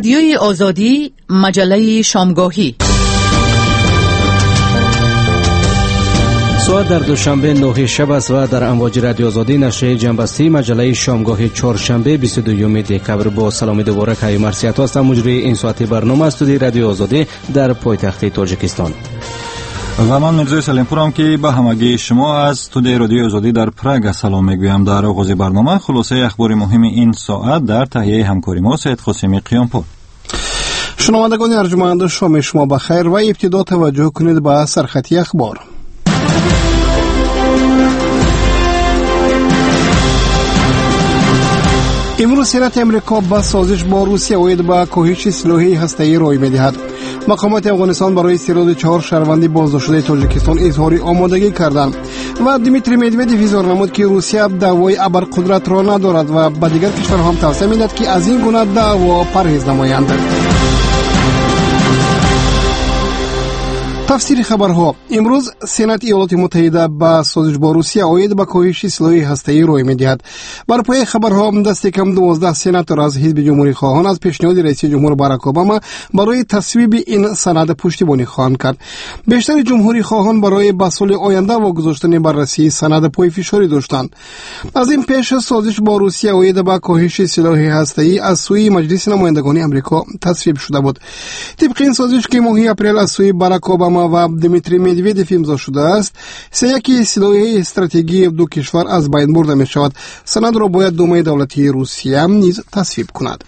رادیوی آزادی، مجله شامگاهی. ساعت در دوشنبه 9 شب است و در امواج رادیو آزادی نشریه جنبسته مجله شامگاهی چهارشنبه 22 دکبر با سلامی دوباره کای مرسیات هستم. مجری این ساعت برنامه استودیو رادیو آزادی در پایتخت تاجیکستان. و من میرزای سلیمپورم که به همگی شما از استودیو رادیو آزادی در پراگ سلام میگویم. در آغاز برنامه خلاصه اخبار مهم این ساعت در تهیه همکاری ما سید قاسمی قیامپور. شنوندگان ارجمند، شام شما بخیر و ابتدا توجه کنید به سرخطی اخبار. امروز سنات امریکا با سازش با روسیه اوید به کاهش سلاح هسته‌ای رای می‌دهد. مقامات افغانستان برای استیراد 4 شهروند بازداشته تاجیکستان اظهار آمادگی کردند و دیمیتری مدودوف اظهار نمود که روسیه دعوای ابرقدرت را ندارد و به دیگر کشورها هم توصیه می‌دهد که از این گونه دعوا پرهیز نمایند. تفسیر خبرها. امروز سنات ایالات متحده با سازش با روسیه اوید به کاهش سلاح هسته‌ای رای می‌دهد. بر پایه خبرها دست کم 12 سناتور از حزب جمهوری خواهان از پیشنهاد رئیس جمهور باراک اوباما برای تصویب این سند پشتیبانی خواهند کرد. بیشتر جمهوری خواهان برای به سال آینده واگذاشتن بررسی سند پای فشاری داشتند. از این پیش سازش با روسیه اوید به کاهش سلاح هسته‌ای از سوی مجلس نمایندگان آمریکا تصویب شده بود. طبق این سازش که ماه اپریل از سوی باراک اوباما و دیمیتری مدودوف امضا شده است، سیاکی سلاح استراتژی دو کشور از بین برده می شود. سند را باید دومه دولتی روسیه نیز تصویب کند.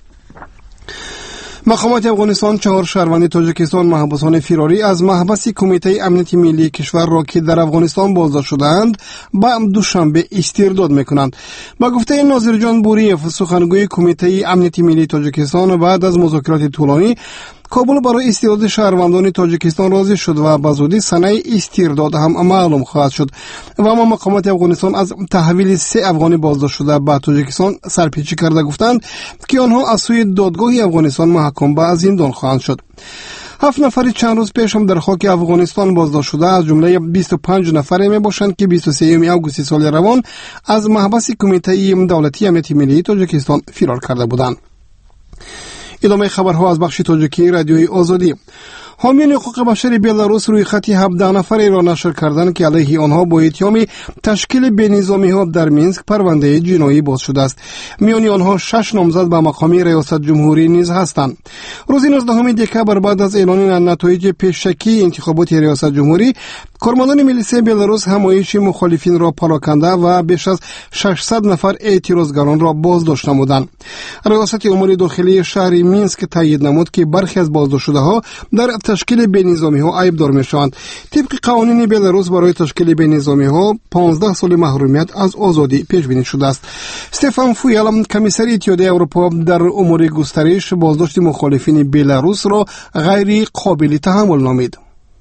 مقامات افغانستان 4 شهروند تاجیکستان محبوسان فراری از محبس کمیته امنیت ملی کشور را که در افغانستان بازداشت شدند با دوشنبه استرداد میکنند. با گفته ناظر جان بوریف، سخنگوی کمیته امنیت ملی تاجیکستان، بعد از مذاکرات طولانی کابل برای استرداد شهروندان تاجیکستان راضی شد و به زودی سنه استرداد هم معلوم خواهد شد. و اما مقامات افغانستان از تحویل 3 افغانی بازداشت شده به تاجیکستان سرپیچی کرده گفتند که آنها از سوی دادگاه افغانستان محکوم به زندان خواهند شد. 7 نفر چند روز پیش هم در خاک افغانستان بازداشت شده از جمله 25 نفر می باشند که 23 آگوست سال روان از محبس کمیته دولتی امنیت ملی تاجیکستان فرار کرده بودند. ادامه خبرها از بخش تاجیکی رادیوی آزادی. حامیان حقوق بشر بلاروس روی خط 17 نفری را نشر کردند که علیه آنها با اتهام تشکیل بینظامی ها در مینسک پرونده جنایی باز شده است. میان آنها 6 نامزد به مقام ریاست جمهوری نیز هستند. روز 19 دکبر بعد از اعلان نتایج پیشکی انتخابات ریاست جمهوری، کارمندان میلیسه بلاروس همایش مخالفین را پراکنده و بیش از 600 نفر اعتراضگران را بازداشت نمودند. ریاست امور داخلی شهر مینسک تایید نمود که برخی از بازداشت شده ها در تشکیل بینظامی ها عیبدار میشوند. طبق قوانین بلاروس برای تشکیل بینظامی ها 15 سال محرومیت از آزادی پیش بینی شده است. استفان فویل، کمیسر اتحادیه اروپا در امور گسترش بازداشت مخالفین بلاروس را غیر قابل تحمل نامید.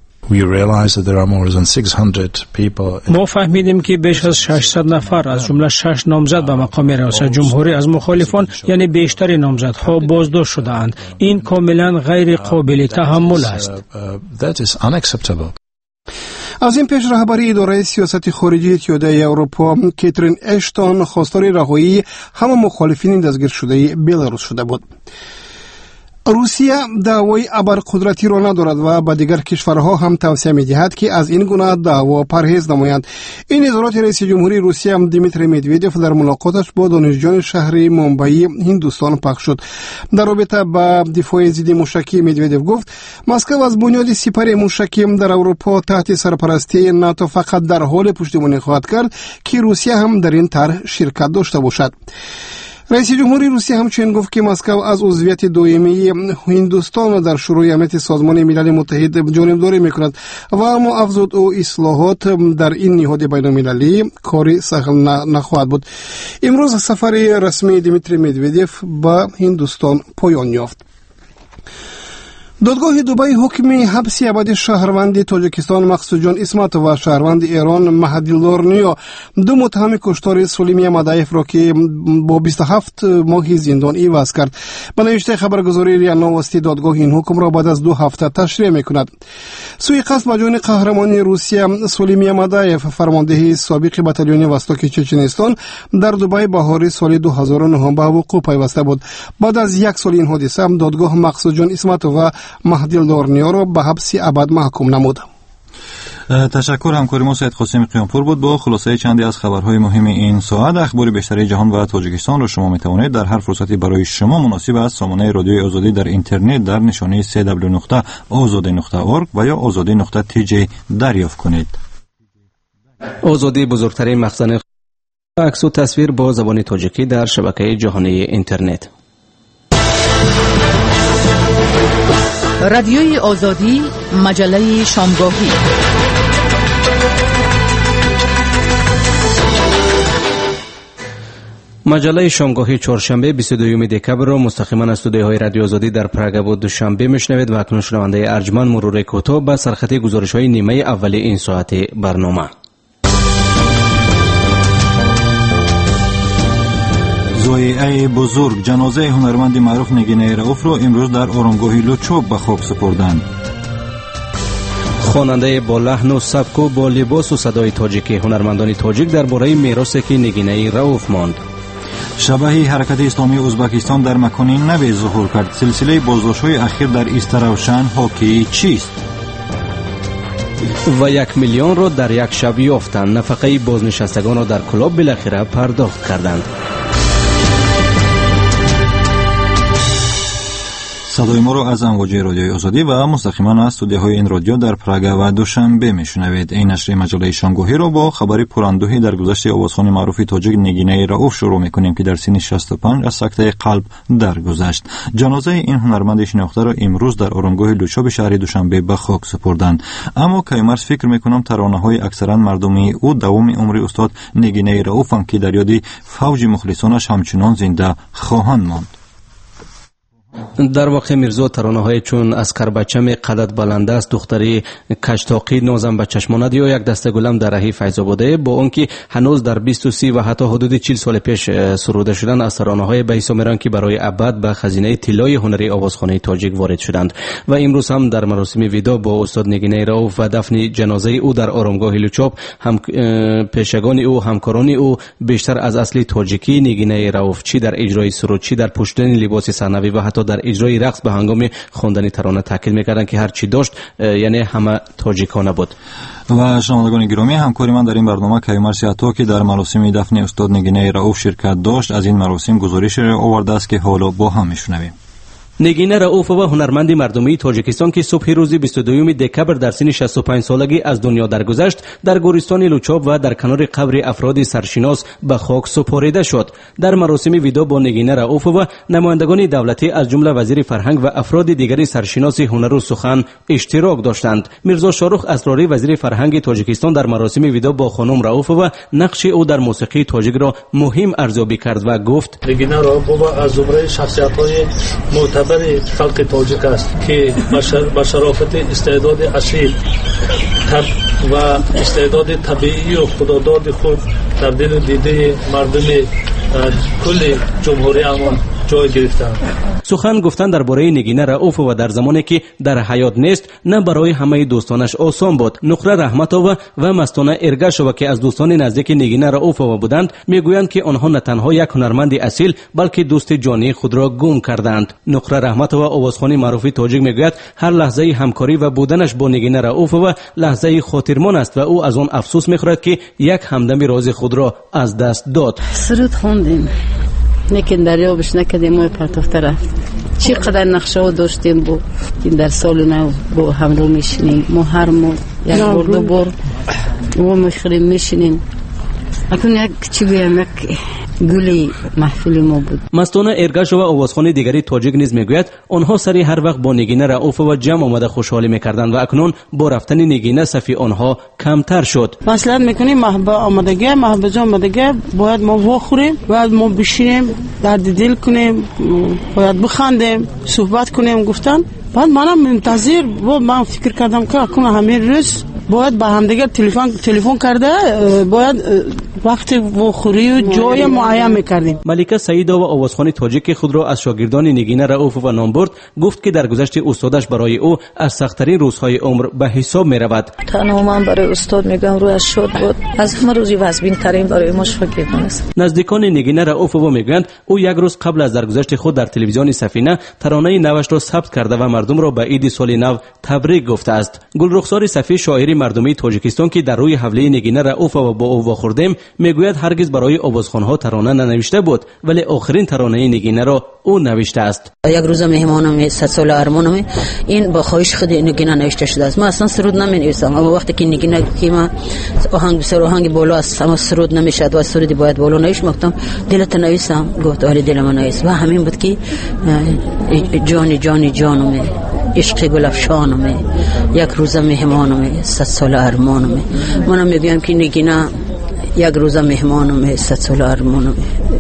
ما فهمیدیم که بیش از 600 نفر از جمله 6 نامزد به مقام ریاست جمهوری از مخالفان، یعنی بیشتر نامزدها، بازداشت شده‌اند. این کاملا غیر قابل تحمل است. از این پیش رهبری اداره سیاست خارجی اتحادیه اروپا کاترین اشتون خواستار رهایی همه مخالفین دستگیر شده بلاروس شده بود. روسیه دعوای ابرقدرتی را ندارد و به دیگر کشورها هم توصیه می‌دهد که از این گونه دعوا پرهیز نمایند. این اظهارات رئیس جمهوری روسیه دیمیتری مدودوف در ملاقاتش با دانشجویان شهر مومبئی هندوستان پخش شد. در رابطه با دفاع ضد موشکی مدودوف گفت مسکو از بنیاد سپر موشکی در اروپا تحت سرپرستی ناتو فقط در حال پشتیبانی خواهد کرد که روسیه هم در این طرح شرکت داشته باشد. رئیس جمهوری روسیه همچنین گفت که مسکو از عضویت دائمی هندوستان در شورای امنیت سازمان ملل متحد جانبداری میکند و اما افزود او اصلاحات در این نهاد بین‌المللی کاری سهل نخواهد بود. امروز سفر رسمی دیمیتری مدودوف به هندوستان پایان یافت. دادگاه دبی حکم حبس ابدی شهروند تاجیکستان مقصود جان اسمت و شهروند ایران مهدیلدار نیا دو متهم کشتار سلیمی مدایف را که با 27 ماه زندان عوض کرد. به نوشته خبرگزاری ریا نوستی دادگاه این حکم را بعد از 2 هفته تشریح میکند. سوءقصد به جان قهرمان روسیه سلیمی مدایف فرمانده سابق بتالون وستاک چچنستان در دبی بهار سال 2009 به وقوع پیوسته بود. بعد از 1 سال این حادثه دادگاه مقصود جان اسمت و مهدیلدار نیا را به حبس ابد محکوم نمود. تشکر. همکاری ما سید قاسم قیامپور بود با خلاصه چندی از خبرهای مهم این ساعت. اخبار بیشتر جهان و تاجیکستان را شما میتوانید در هر فرصتی برای شما مناسب از سامانه رادیوی آزادی در اینترنت در نشانه www.azadi.org و یا azadi.tj دریافت کنید. آزادی بزرگترین مخزن عکس و تصویر با زبان تاجیکی در شبکه جهانی اینترنت. رادیوی آزادی، مجله شامگاهی. مجله شامگاهی چهارشنبه 22 دکبر را مستقیما از استودیوهای رادیو آزادی در پراگ و دوشنبه میشنوید و اکنون شنونده ارجمند مرور کوتاه به سرخط گزارش‌های نیمه اول این ساعت برنامه. ضایعه بزرگ، جنازه هنرمند معروف نگینه رؤوف را امروز در آرامگاه لوچوب به خاک سپردند. خواننده با لحن و سبک و با لباس و صدای تاجیکی هنرمندان تاجیک درباره میراثی که نگینه رؤوف ماند. شبح حرکت اسلامی ازبکستان در مکانی نوی ظهور کرد. سلسله بازداشت‌های اخیر در ایست روشن حاکی چیست؟ و 1 میلیون را در یک شب یافتند. نفقه بازنشستگان را در کلاب بالاخره پرداخت کردند. صدای ما را از امواج رادیوی آزادی و مستقیما از استودیوهای این رادیو در پراگ و دوشنبه میشنوید. این نشر مجله شامگاهی را با خبری پراندوهی در گذشت آوازخوان معروف تاجیک نگینه رؤوف شروع میکنیم که در سن 65 از سکته قلب درگذشت. جنازه این هنرمند شناخته را امروز در آرامگاه لوچوب شهر دوشنبه به خاک سپردند. اما کیمرس فکر میکنم ترانه‌های اکثرا مردمی او دوام عمر استاد نگینه رؤوف که در یاد فوج مخلصانش همچنان زنده خواهند ماند. در واقع میرزا ترانه‌های چون از کربچم قدت بلند است، دختری کشتاقی نازم به چشماند یا یک دسته گلم در رهی فیض‌آباده با اون که هنوز در 20 و 30 و حتی حدود 40 سال پیش سروده شدن از ترانه‌های به حساب میرن که برای ابد به خزینه طلای هنری آوازخوانی تاجیک وارد شدند و امروز هم در مراسم ودا با استاد نگینه رؤوف و دفن جنازه او در آرامگاه لوچوب هم پیشگان او همکاران او بیشتر از اصل تاجیکی نگینه رؤوف چی در اجرای سرود چی در پوشیدن لباس صحنوی و حتی در اجرای رقص به هنگام خواندن ترانه تاکید میکردن که هر چی داشت یعنی همه تاجیکانه بود. و شنوندگان گرامی، همکاری من در این برنامه کیمرس عطا که در مراسم دفن استاد نگینه رؤوف شرکت داشت از این مراسم گزارش آورده است که حالا با هم میشنویم. نگینه رؤوف و هنرمند مردمی تاجیکستان که صبح روز 22 دکبر در سن 65 سالگی از دنیا درگذشت در گورستان لوچوب و در کنار قبر افراد سرشناس به خاک سپرده شد. در مراسم ودا با نگینه رؤوف و نمایندگان دولتی از جمله وزیر فرهنگ و افراد دیگری سرشناس هنر و سخن اشتراک داشتند. میرزا شاروخ اسراری وزیر فرهنگ تاجیکستان در مراسم ودا با خانم رؤوف و نقش او در موسیقی تاجیک را مهم ارزیابی کرد و گفت نگینه رؤوف از زمره شخصیت‌های معتبر خلق تاجیک است که با شرافت استعداد اصیل و استعداد طبیعی و خداداد خود در دل و دیده مردم کل جمهوری امان جای گرفتند. سخن گفتن درباره نگینه رؤوف و در زمانی که در حیات نیست نه برای همه دوستانش آسان بود. نقره رحمتووا و مستانه ارگشووا که از دوستان نزدیک نگینه رؤوف بودند میگویند که آنها نه تنها یک هنرمند اصیل بلکه دوست جانی خود را گم کردند. نقره رحمتووا آوازخوان معروف تاجیک میگوید هر لحظه همکاری و بودنش با نگینه رؤوف و لحظه خاطرمان است و او از آن افسوس میخورد که یک همدم راز خود را از دست داد. سرود خوندیم لیکن دریابش نکردیم ما پرتافته رفت. چقدر نقشه ها داشتیم با این در سال نو با همراه میشینیم ما هر ما یک بار دو بار ما میخوریم میشینیم. اکنون یک چی بیم یک گلی محفل ما بود. مستانه ارگاش و آوازخوان دیگری تاجیک نیز میگوید آنها سری هر وقت با نگینه رؤوف و جمع آمده خوشحالی میکردند و اکنون با رفتن نگینه صفی آنها کمتر شد. مثلا میکنیم محبه آمدگی باید ما واخوریم، باید ما بشینیم درد دل کنیم، باید بخندیم، صحبت کنیم گفتن. بعد منم منتظر بود، من فکر کردم که اکنون همین روز باید با هم دیگه تلفن کرده باید وقت بخوری و جای معین میکردیم. ملکه سعیدا و آوازخوان تاجیک خود را از شاگردان نگینه رؤوف و نام برد. گفت که در گذشت استادش برای او از سخت‌ترین روزهای عمر به حساب میرود. تنها من برای استاد میگم رویش شد بود، از همه روزی واسبین ترین برای ما شاگردان است. نزدیکان نگینه رؤوف و میگویند او یک روز قبل از درگذشت خود در تلویزیون سفینه ترانه نوش را ثبت کرده و مردم را به عید سال نو تبریک گفته است. گلرخسار صفی شاعر مردمی تاجیکستان که در روی حوله نگینه رؤوف و با او واخوردیم میگوید هرگز برای آوازخوان‌ها ترانه ننوشته بود ولی آخرین ترانه نگینه را او نوشته است. یک روز مهمانم 100 سال ارمانم این با خواهش خود نگینه نوشته شده است. من اصلا سرود نمی‌نویسم، اما وقتی که نگینه که من آهنگ بالا است اما سرود نمیشد و سرودی باید بالا نوشتم، دلت نویسم گفت آره دلم نویس و همین بود که جانم عشق گل افشانم یک روز مهمانم 100 سال ارمانم. منم میگم که نگینه یک روز مهمانم 100 سال ارمانم.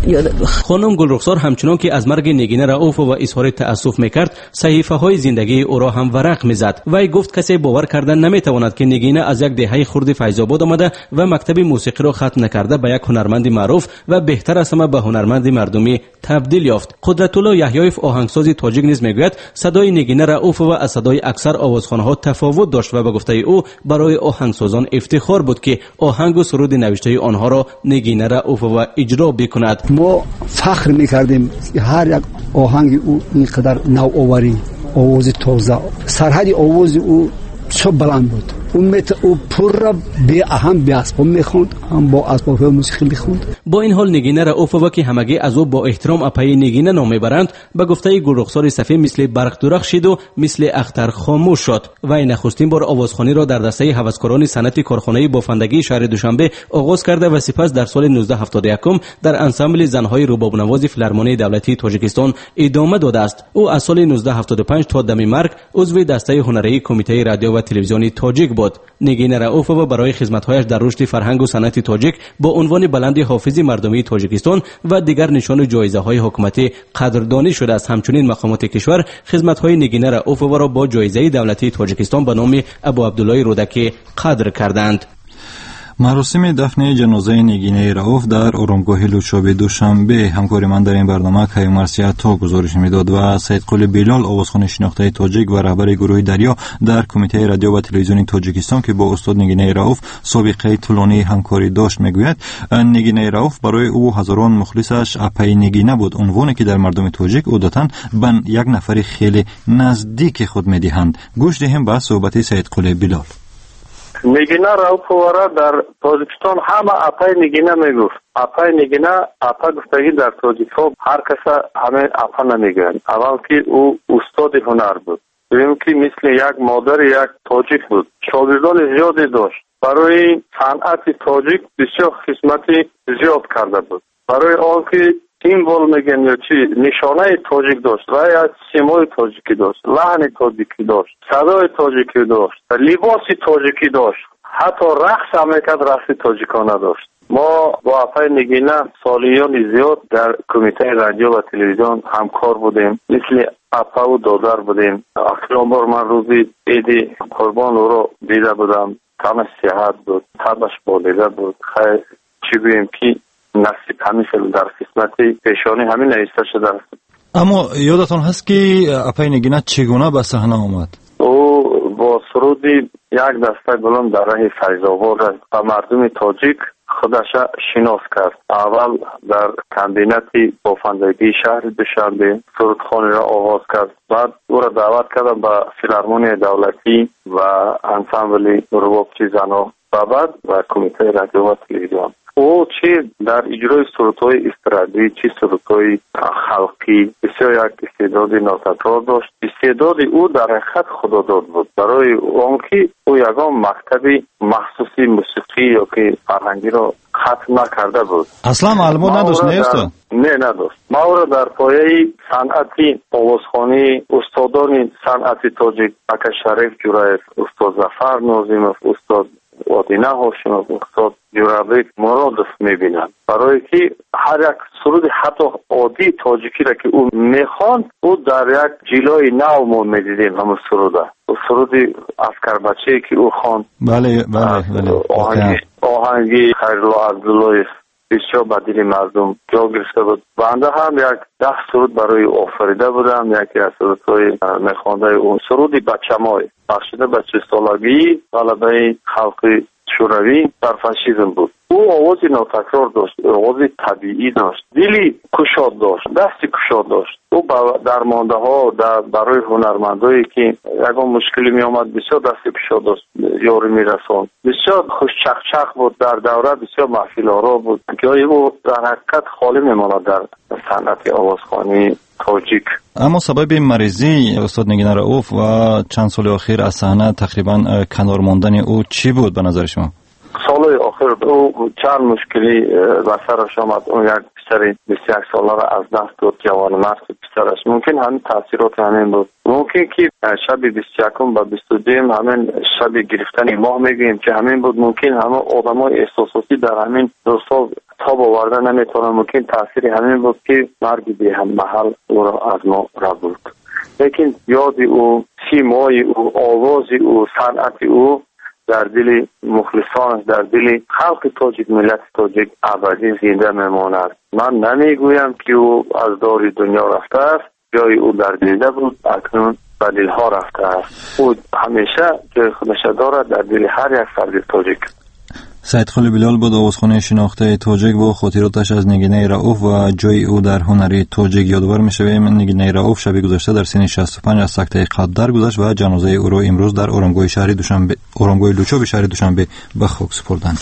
خانم گلرخسار همچنان که از مرگ نگینه رؤوف و اظهار تأسف میکرد صحیفه های زندگی او را هم ورق میزد. وی گفت کسی باور کردن نمیتواند که نگینه از یک دهه خرد فیض آباد آمده و مکتب موسیقی را ختم نکرده به یک هنرمند معروف و بهتر از همه به هنرمند مردمی تبدیل یافت. قدرت الله یحیایف آهنگساز تاجیک نیز میگوید صدای نگینه رؤوف و از صدای اکثر آوازخوان‌ها تفاوت داشت و به گفته او برای آهنگسازان افتخار بود که آهنگ و سرود نوشته آنها را نگینه رؤوف و اجرا بکند. ما فخر میکردیم هر یک آهنگ او اینقدر نوآوری، آواز تازه، سرحد آواز او چه بلند بود. او پر به اهم به اسباب میخوند، هم با اسباب موسیقی میخوند. با این حال نگینه رؤوف و که همگی از او با احترام اپای نگینه نام میبرند به گفته گلرخسار صفی مثل برق درخشید و مثل اختر خاموش شد. وی نخستین بار آوازخوانی را در دسته هوسکاران صنعت کارخانه بافندگی شهر دوشنبه آغاز کرده و سپس در سال 1971 در انسامبل زنهای رباب نواز فیلارمونی دولتی تاجیکستان ادامه داده است. او از سال 1975 تا دم مرگ عضو دسته هنری کمیته رادیو و تلویزیون تاجیک بود. نگینه رؤوف و برای خدمت‌هایش در رشد فرهنگ و صنعت تاجیک با عنوان بلند حافظ مردمی تاجیکستان و دیگر نشان جایزه‌های حکومتی قدردانی شده است. همچنین مقامات کشور خدمت‌های نگینه رؤوف را با جایزه دولتی تاجیکستان به نام ابو عبدالله رودکی قدر کردند. مراسم دفن جنازه نگینه رؤوف در آرامگاه لوچابه دوشنبه همکار من در این برنامه کیومرثی تا گزارش میداد و سید قلی بلال آوازخوان شناخته تاجیک و رهبر گروه دریا در کمیته رادیو و تلویزیون تاجیکستان که با استاد نگینه رؤوف سابقه طولانی همکاری داشت میگوید نگینه رؤوف برای او هزاران مخلصش اپای نگینه بود، عنوانی که در مردم تاجیک عادتاً به یک نفر خیلی نزدیک خود میدهند. گوش دهیم به صحبت سید قلی بلال. نگینه رؤوف در تاجیکستان همه اپای نگینه میگفت. اپای نگینه اپا گفتگی در تاجیکستان هر کس همه اپا نمیگن. اول که او استاد هنر بود، دوم که مثل یک مادر یک تاجیک بود، شاگردان زیادی داشت. برای صنعت تاجیک بسیار خدمت زیاد کرده بود. برای آن که سیمبل میگن یا چی نشانه تاجیک داشت، رای از سیمای تاجیکی داشت، لحن تاجیکی داشت، صدای تاجیکی داشت، لباس تاجیکی داشت، حتی رقص هم میکرد، رقص تاجیکانه داشت. ما با اپای نگینه سالیان زیاد در کمیته رادیو و تلویزیون همکار بودیم، مثل اپا و دادر بودیم. اخیران بار من روزی عید قربان او رو دیده بودم، تمام صحت بود، تبش بالیده بود. خیر چی بگیم که نصیب همیشه در قسمت پیشانی همین نوشته شده است. اما یادتان هست که اپای نگینه چگونه به صحنه آمد؟ او با سرودی یک دسته گلم در راه فیض آباد و مردم تاجیک خودش شناس کرد. اول در کابینت بافندگی شهر دوشنبه سرودخوانی را آغاز کرد. بعد او را دعوت کردم به فیلارمونی دولتی و انسامبل ربابچی زنها و بعد و کمیته رادیو و تلویزیون. او چه در اجرای سرودهای استرادی چه سرودهای خلقی بسیار یک استعداد ناتکرار داشت. استعداد او در حقیقت خداداد بود برای آنکه او یگان مکتب مخصوصی موسیقی یا که فرهنگی را ختم نکرده بود. اصلا معلومات نداشت نیست؟ نه نداشت. ما او را در پایه صنعت آوازخوانی استادان صنعت تاجیک اکا شریف جورایف، استاد ظفر ناظمов، استاد آدینه هاشمov، استاد جورابک مرادov میبینند. برای که هر یک سرود حتی عادی تاجیکی را که او میخواند او در یک جلوی نو ما میدیدیم همون سروده. سرود اسکر بچه که او خواند. بله. آهنگی خیرالله عبدالله بسیار به دل مردم جا گرفته بود. بنده هم یک 10 سرود برای آفریده بودم. یکی از سرودهای میخوانده اون سرودی بچمای بخشیده به 30 سالگی غلبه خلق شوروی بر فاشیسم بود. او آوازی ناتکرار داشت، آوازی طبیعی داشت، دلی کشاد داشت، دستی کشاد داشت. او درمانده ها برای هنرمندایی که یکان مشکلی می آمد بسیار دستی کشاد داشت، یاری می رساند. بسیار خوش چخ بود. در دوره بسیار محفل آرا بود. جای او در حقیقت خالی می ماند در صنعت آوازخوانی تاجیک. اما سبب مریضی استاد نگین رؤوف و چند سال اخیر از صحنه تقریبا کنار ماندن او چی بود به نظر شما؟ سالهای آخر او چند مشکلی به سرش آمد. اون یک پسر 21 ساله را از دست داد. جوان مرد پسرش. ممکن همین تاثیرات همین بود. ممکن که شب 21 و 22 همین شب گرفتن ماه میگیم که همین بود. ممکن همه آدمای احساساتی در همین 2 سال تاب آوردن نمیتونن. ممکن تاثیر همین بود که مرگ به هم محل او را از ما را بود. لیکن یاد او، سیمای او، آواز او، صنعت او در دل مخلصان، در دل خلق تاجیک، ملت تاجیک ابدی زنده میماند. من نمیگویم که او از دار دنیا رفته است. جای او در دل بود، اکنون به دلها رفته است. او همیشه جای خودش دارد در دل هر یک فرد تاجیک. سید خلی بلال بود، آوازخوان شناخته تاجیک با خاطراتش از نگینه رؤوف و جای او در هنر تاجیک یادآور می‌شویم. نگینه رؤوف شب گذشته در سن 65 از سکته قلب درگذشت و جنازه او را امروز در آرامگاه لوچو به شهر دوشنبه به خاک سپردند.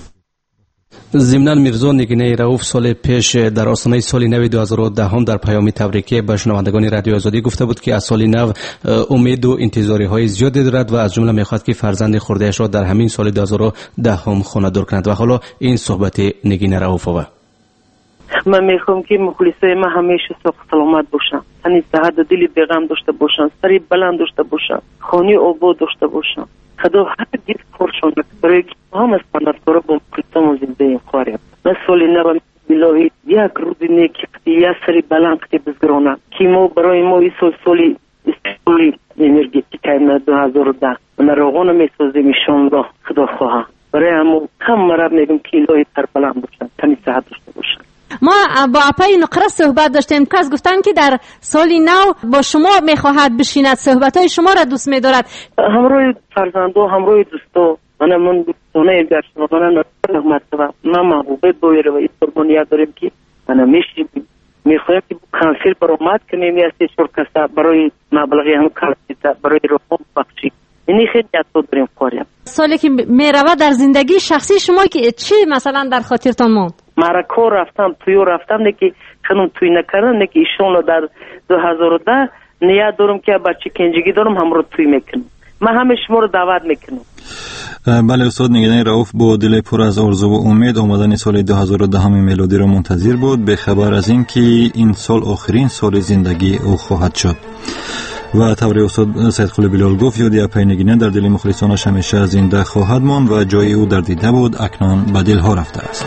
ضمناً میرزا نگینه رؤوف سال پیش در آستانه سال نو 2010 در پیام تبریکی به شنوندگان رادیو آزادی گفته بود که از سال نو امید و انتظارهای زیادی دارد و از جمله میخواهد که فرزند خورده‌اش را در همین سال 2010 خانه‌دار کند. و حالا این صحبت نگینه رؤوف بود. من میخوام که مخلصای ما همیشه صحت سلامت باشن، یعنی صحت و دل بیغم داشته باشن، سری بلند داشته باشن، خانه آباد داشته باشن. خدا هرگز کارشون برای که هم از صنعتکارا با مخلصان زنده این خواریم. من سال نو الهی یک روز نیک یک سری بلند که بزگرانه که ما برای ما این سالی انرژتیک 2010 من روغان میسازیم انشاءالله. خدا خواه برای هم مرد میگم که الهی تر بلند باشن، تنی صحت داشته باشن. ما با اپای نقره صحبت داشتیم. کس گفتن که در سالی نو با شما میخواهد بشیند، صحبتهای شما را دوست میدارد. همراه فرزندو، همراه دوستو، من دوستانه گرشم و من مرتبه ما محبوبت باید و این قربانیت داریم که من میخوایم که کانسل پر اومد کنیم یا سیشور کسا برای مبلغی هم کارسیتا برای روحان بخشی. اینی خیلی جاتو داریم کاریم. سالی که میرود در زندگی شخصی شما که چی مثلا در خاطرتان ماند؟ مرکو رفتم، تویو رفتم نکی خنون توی نکردم نکی ایشون در 2010 نیت دارم که بچه کنجگی دارم هم رو توی میکنم. من همه شما رو دعوت میکنم. بله استاد نگینه رؤوف با دل پر از آرزو و امید آمدن سال 2010 میلادی را منتظر بود، به خبر از این که این سال آخرین سال زندگی او خواهد شد. و طوری استاد سید خلی بلال گفت یادی اپای نگینه در دل مخلصانش همیشه زنده خواهد ماند و جای او در دیده بود اکنون به دلها رفته است.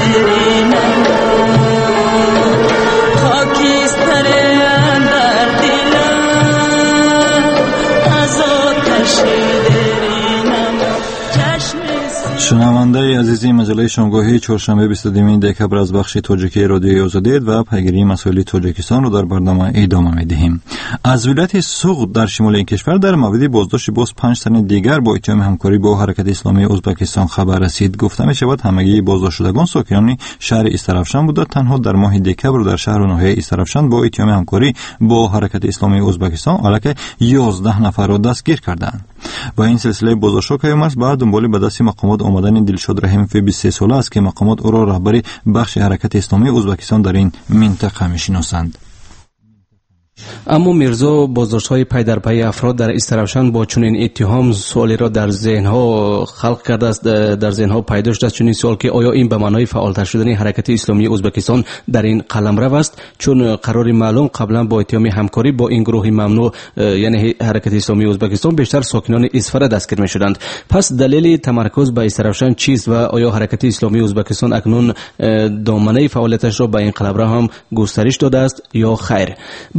شنوانده عزیزی مجله شامگاهی چهارشنبه 22 دکبر از بخش تاجیکی رادیوی آزادی و پیگیری مسائل تاجیکستان رو در برنامه ادامه می‌دهیم. از ولایت سوغد در شمال این کشور در مورد بازداشت باز 5 تن دیگر با اتهام همکاری با حرکت اسلامی ازبکستان خبر رسید. گفته می‌شود همگی بازداشت شدگان ساکنان شهر استرافشان بودند. تنها در ماه دکبر در شهر و ناحیه استرافشان با اتهام همکاری با حرکت اسلامی ازبکستان البته 11 نفر را دستگیر کردند. با این سلسله بازداشت‌ها که است بعد دنبال به دست مقامات آمدن دلشاد رحیموف 23 ساله است که مقامات او را رهبری بخش حرکت اسلامی ازبکستان در این منطقه می‌شناسند. اما میرزا بازداشت‌های پی در پی افراد در استرافشان با چنین اتهام سوالی را در ذهن‌ها خلق کرده است، در ذهن‌ها پیدا شده است چنین سوال که آیا این به معنای فعالتر شدن حرکت اسلامی ازبکستان در این قلمرو است، چون قرار معلوم قبلا با اتهام همکاری با این گروه ممنوع یعنی حرکت اسلامی ازبکستان بیشتر ساکنان اسفره دستگیر می‌شدند. پس دلیل تمرکز به استرافشان چیست و آیا حرکت اسلامی ازبکستان اکنون دامنه فعالیتش را به این قلمرو هم گسترش داده است یا خیر؟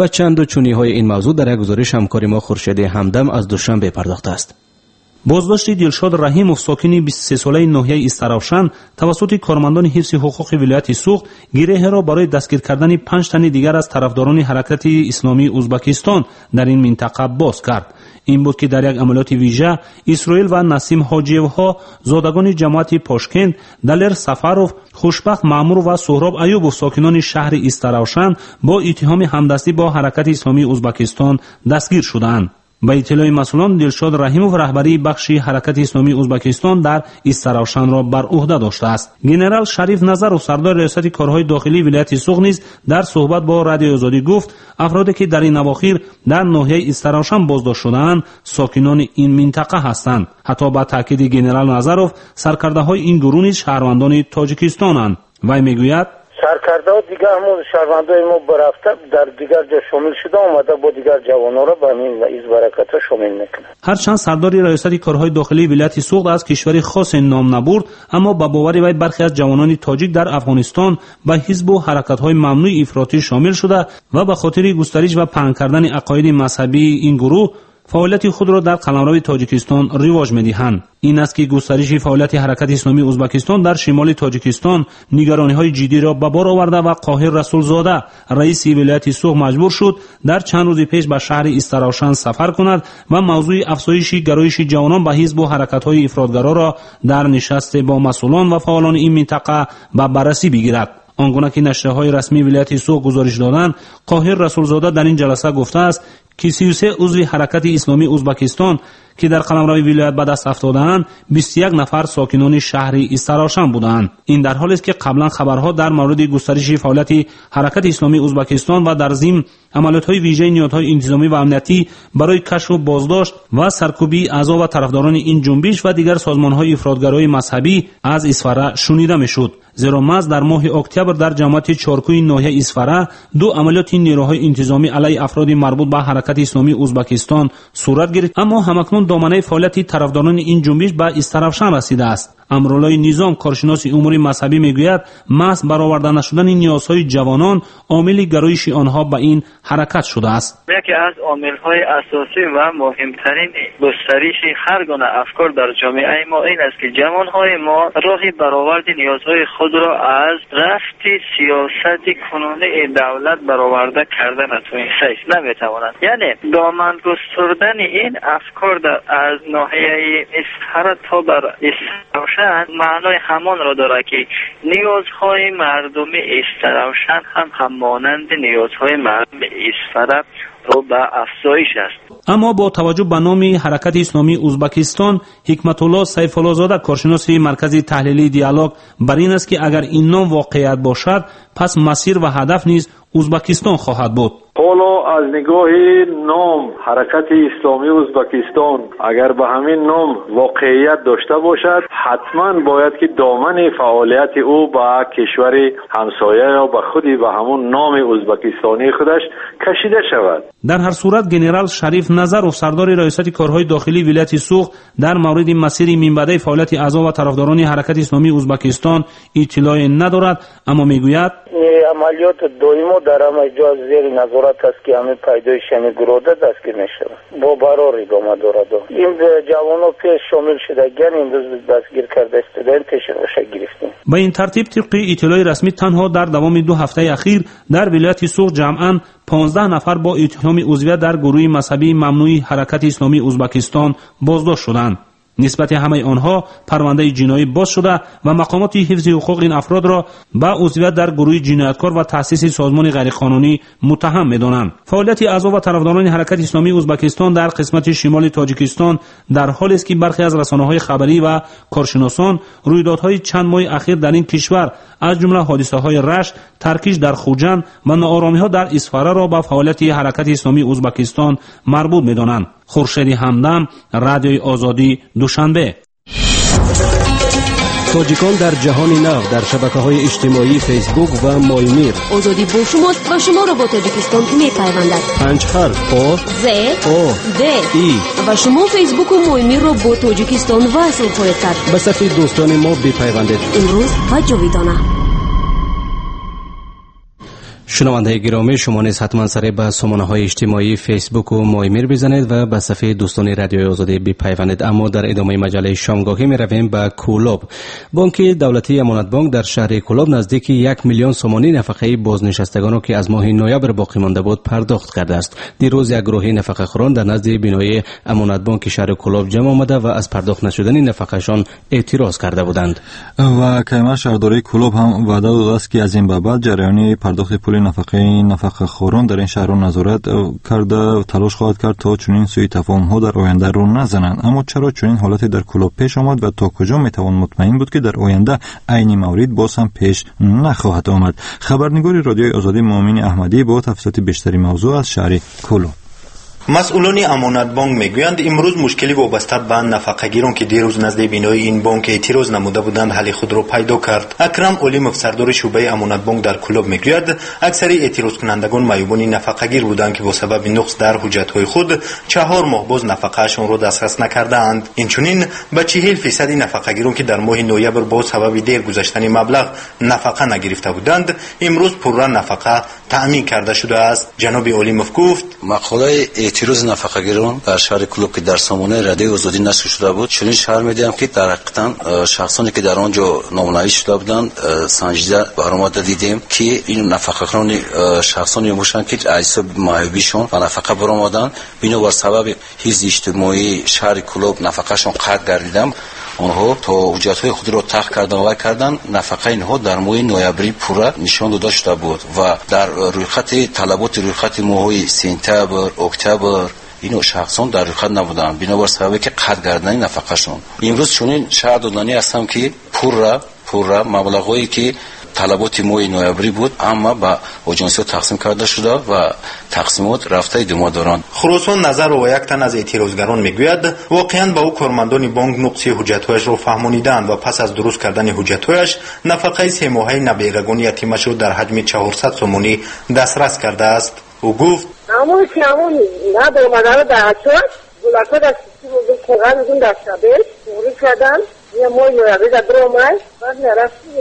و چونی‌های این موضوع در یک گزارش همکار ما خورشید همدم از دوشنبه پرداخته است. بازداشت دلشاد رحیموف ساکن 23 ساله ناحیه استرافشان توسط کارمندان حفظ حقوق ولایت سوغد گره را برای دستگیر کردن 5 تن دیگر از طرفداران حرکت اسلامی ازبکستان در این منطقه باز کرد. این بود که در یک عملیات ویژه اسرائیل و نسیم حاجیوها زادگان جماعت پاشکند، دلر سفروف، خوشبخت مامور و سهراب ایوبوف ساکنان شهر استرافشان با اتهام همدستی با حرکت اسلامی ازبکستان دستگیر شدند. با اطلاع مسئولان دلشاد رحیموف رهبری بخش حرکت اسلامی ازبکستان در استرافشان را بر عهده داشته است. گنرال شریف نظرов سردار ریاست کارهای داخلی ولایت سوغد نیز در صحبت با رادیو آزادی گفت افرادی که در این اواخر در ناحیه استرافشان بازداشت شده‌اند ساکنان این منطقه هستند. حتی با تاکید گنرال نظرов سرکرده‌های این گروه نیز شهروندان تاجیکستانند. وی میگوید سرکرده ها دیگه همون شهروندای ما برفته در دیگر جا شامل شده آمده با دیگر جوانان را به این ایز برکت شامل میکنه. هرچند سردار ریاست کارهای داخلی ولایت سوغد از کشور خاص نام نبرد، اما با باور وی برخی از جوانان تاجیک در افغانستان به حزب و حرکت‌های ممنوع افراطی شامل شده و به خاطر گسترش و پنهان کردن عقاید مذهبی این گروه فعالیت خود را در قلمرو تاجیکستان رواج می‌دهند. این است که گسترش فعالیت حرکت اسلامی ازبکستان در شمال تاجیکستان نگرانی‌های جدی را به بار آورده و قاهر رسولزاده رئیس ولایت سوغد مجبور شد در چند روز پیش به شهر استرافشان سفر کند و موضوع افزایش گرایش جوانان به حزب و حرکت‌های افراطگرا را در نشست با مسئولان و فعالان این منطقه به بررسی بگیرد. آنگونه که نشریه‌های رسمی ولایت سوغد گزارش دادند، قاهر رسولزاده در این جلسه گفته است که 33 عضو حرکت اسلامی ازبکستان که در قلمرو ولایت به دست افتادند 21 نفر ساکنان شهر استرافشان بودند. این در حالی است که قبلا خبرها در مورد گسترش فعالیت حرکت اسلامی ازبکستان و در ضمن عملیات‌های ویژه نیازهای انتظامی و امنیتی برای کشف و بازداشت و سرکوبی اعضا و طرفداران این جنبش و دیگر سازمان‌های افراطگرای مذهبی از اسفره شنیده می‌شد. زیرا محض در ماه اکتبر در جماعت چارکوی ناحیه اسفره 2 عملیات نیروهای انتظامی علیه افراد مربوط به حرکت اسلامی ازبکستان صورت گرفت، اما همکنون دامنه فعالیت طرفداران این جنبش به استرافشان رسیده است. امرالله نظام کارشناس امور مذهبی میگوید محض برآورده نشدن نیازهای جوانان عامل گرایش آنها به این حرکت شده است. یکی از عامل‌های اساسی و مهمترین گسترش هر گونه افکار در جامعه ما این است که جوانهای ما راه برآورد نیازهای خود را از رفت سیاست کنونی دولت برآورده کردن توانست نمیتوانند. یعنی دامن گستردن این افکار از ناحیه اسفره تا بر استرافشان معنای همان را دارد که نیازهای مردم استرافشان هم مانند نیازهای مردم اسفره رو به افزایش است. اما با توجه به نام حرکت اسلامی ازبکستان، حکمت الله سیف الله زاده کارشناس مرکز تحلیلی دیالوگ بر این است که اگر این نام واقعیت باشد پس مسیر و هدف نیز ازبکستان خواهد بود. حالا از نگاه نام حرکت اسلامی ازبکستان اگر به همین نام واقعیت داشته باشد، حتما باید که دامن فعالیت او به کشور همسایه یا به خودی به همون نام ازبکستانی خودش کشیده شود. در هر صورت گنرال شریف نظرов سردار ریاست کارهای داخلی ولایت سوخت در مورد مسیر منبعی فعالیت اعضا و طرفداران حرکت اسلامی ازبکستان اطلاعی ندارد، اما میگوید عملیات دائمی در همه جا زیر نظارت است که همه پیدایش همه گروه دستگیر میشود. با برار ادامه دارد. این جوانو پیش شامل شدگان امروز دستگیر کرده استودنت پیش روش گرفتیم. به این ترتیب طبق اطلاع رسمی تنها در دوام 2 هفته اخیر در ولایت سوخت جمعاً 15 نفر با اتهام عضویت در گروه مذهبی ممنوع حرکت اسلامی ازبکستان بازداشت شدند. نسبت همه آنها پرونده جنایی باز شده و مقامات حفظ حقوق این افراد را به عضویت در گروه جنایتکار و تأسیس سازمان غیرقانونی متهم می‌دانند. فعالیت اعضا و طرفداران حرکت اسلامی ازبکستان در قسمت شمال تاجیکستان در حالی است که برخی از رسانه‌های خبری و کارشناسان رویدادهای چند ماه اخیر در این کشور از جمله حادثه‌های رشت، ترکیش در خوجند و ناآرامی‌ها در اسفاره را به فعالیت حرکت اسلامی ازبکستان مربوط می‌دانند. خورشید همدم، رادیوی آزادی، دوشنبه. تاجیکان در جهان نو در شبکه‌های اجتماعی فیسبوک و مایمیر. آزادی با شماست و شما را با تاجیکستان می‌پیوندد. 5 حرف آ ز او د ای و شما فیسبوک و مایمیر را با تاجیکستان وصل خواهید کرد. به صفحه دوستان ما بپیوندید. امروز و جاویدانه. شنونده گرامی، شما نیز حتما سر به سامانه‌های اجتماعی فیسبوک و مایمیر بزنید و به صفحه دوستان رادیوی آزادی بپیوندید. اما در ادامه مجله شامگاهی می‌رویم به کولوب. بانک دولتی امانت بانک در شهر کولوب نزدیک 1 میلیون سومانی نفقه بازنشستگان را که از ماه نوامبر باقی مانده بود پرداخت کرده است. دیروز یک گروه نفقه خوران در نزد بینای امانت بانک شهر کولوب جمع آمده و از پرداخت نشدن نفقهشان اعتراض کرده بودند. و کیمر شهرداری کولوب هم وعده داده است که از این بابت جریان پرداخت پول نفقه خوران در این شهر نظارت کرده و تلاش خواهد کرد تا چنین سوء تفاهم‌ها در آینده رو نزنند. اما چرا چنین حالتی در کولوب پیش آمد و تا کجا میتوان مطمئن بود که در آینده عین مورد باز هم پیش نخواهد آمد؟ خبرنگار رادیوی آزادی مؤمن احمدی با تفصیلات بیشتری موضوع از شهر کولوب. مسئولان امانت بانک میگویند امروز مشکلی وابسته به نفقه‌گیران که دیروز نزد بینای این بانک اعتراض نموده بودند حل خود را پیدا کرد. اکرم علیمov سردار شعبه امانت بانک در کولوب میگوید اکثر اعتراض کنندگان معیوبان نفقه‌گیر بودند که با سبب نقص در حجت‌های خود 4 ماه باز نفقه‌شان را دسترس نکردند. اینچنین به 40% نفقه‌گیران که در ماه نوامبر با سبب دیر گذشتن مبلغ نفقه نگرفته بودند امروز پورا نفقه تأمین کرده شده است. جناب علیمov گفت مقاله اعتراض نفقه‌گیران در شهر کولوب که در سامانه رادیوی آزادی نشر شده بود چنین شهر می‌دیم که در حقیقت شخصانی که در آنجا نامنویس شده بودند سنجیده برآمده دیدیم که این نفقه‌خواران شخصانی باشند که از معیوبیشون و نفقه برآمدند بنا بر سبب حزب اجتماعی شهر کولوب نفقهشون قطع گردیدند. آنها تا حجت‌های خود را تخت کردن نفقه اینها در ماه نوامبر پورا نشان داده شده بود و در روی خط طلبات روی خط ماه‌های سپتامبر، اکتبر اینو شخصان در روی خط نبودند بنابر سببی که قطع کردن نفقهشون. امروز چنین شهر دادنی هستم که پورا مبلغایی که طلبات ماه نوامبر بود اما با اجنسی‌ها تقسیم کرده شده و تقسیمات رفته ادامه دارند. خراسان نظر و یک تن از اعتراضگران میگوید واقعا با او کارمندان بانک نقص حجت‌هایش را فهمانیدند و پس از درست کردن حجت‌هایش نفقه 3 ماهه نابیرگانی یتیمش را در حجم 400 سومانی دسترس کرده است. او گفت همون نه به مدار دهشون بلاکت از کغان میگن دستابش موری کردن یه موی نویابه در درومای بعد نرفتی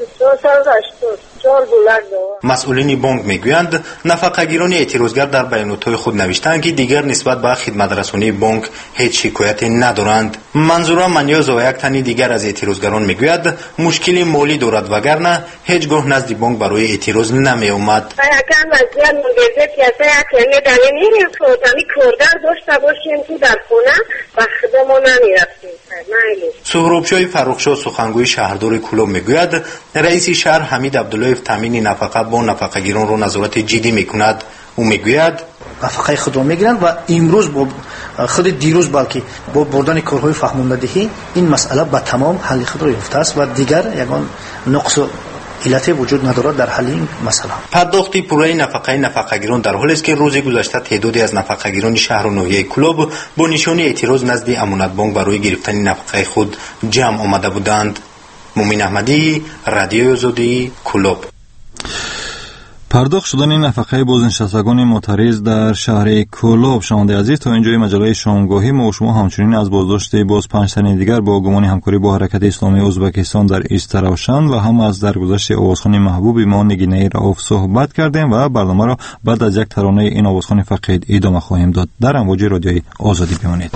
مسئولین بانک میگویند نفقه‌گیران اعتراضگر در بیانات‌های خود نوشتند که دیگر نسبت به خدمت رسانی بانک هیچ شکایتی ندارند. منظورم منیاز و یک تنی دیگر از اعتراضگران میگوید مشکلی مالی دارد وگرنه هیچگاه نزد بانک برای اعتراض نمی اومد. یکم وضعیت مگزه پیاسه یکنه دلیلی نیستانی کردن داشته باشیم که در خونه و خدمه نمیرفتیم. سهرابشاه فرخشاه سخنگوی شهردار کولوب میگوید رئیس شهر حمید عبداللهیف تامین نفقه با نفقه‌گیران را نظارت جدی میکند. او میگوید نفقه خود را میگیرند و امروز با خود دیروز بلکه با بردن کارهای فهماندهی این مسئله به تمام حل خود را یافته است و دیگر یگان نقص مشکلاتی وجود ندارد در حل این مسئله. پرداخت پوره نفقه‌گیران در حالی است که روز گذشته تعدادی از نفقه‌گیران شهر و ناحیه کلوب با نشانی اعتراض نزد امانت بانک برای گرفتن نفقه خود جمع آمده بودند. مومین احمدی، رادیوی آزادی، کلوب. پرداخت شدن نفقه بازنشستگان معترض در شهر کلوب. شنونده عزیز، تا اینجای مجله شامگاهی ما و شما همچنین از بازداشت باز 5 تن دیگر با گمان همکاری با حرکت اسلامی ازبکستان در ایست روشن و هم از درگذشت آوازخوان محبوب ما نگینه رؤوف صحبت کردیم و برنامه را بعد از یک ترانه این آوازخوان فقید ادامه خواهیم داد. در امواج رادیوی آزادی بمانید.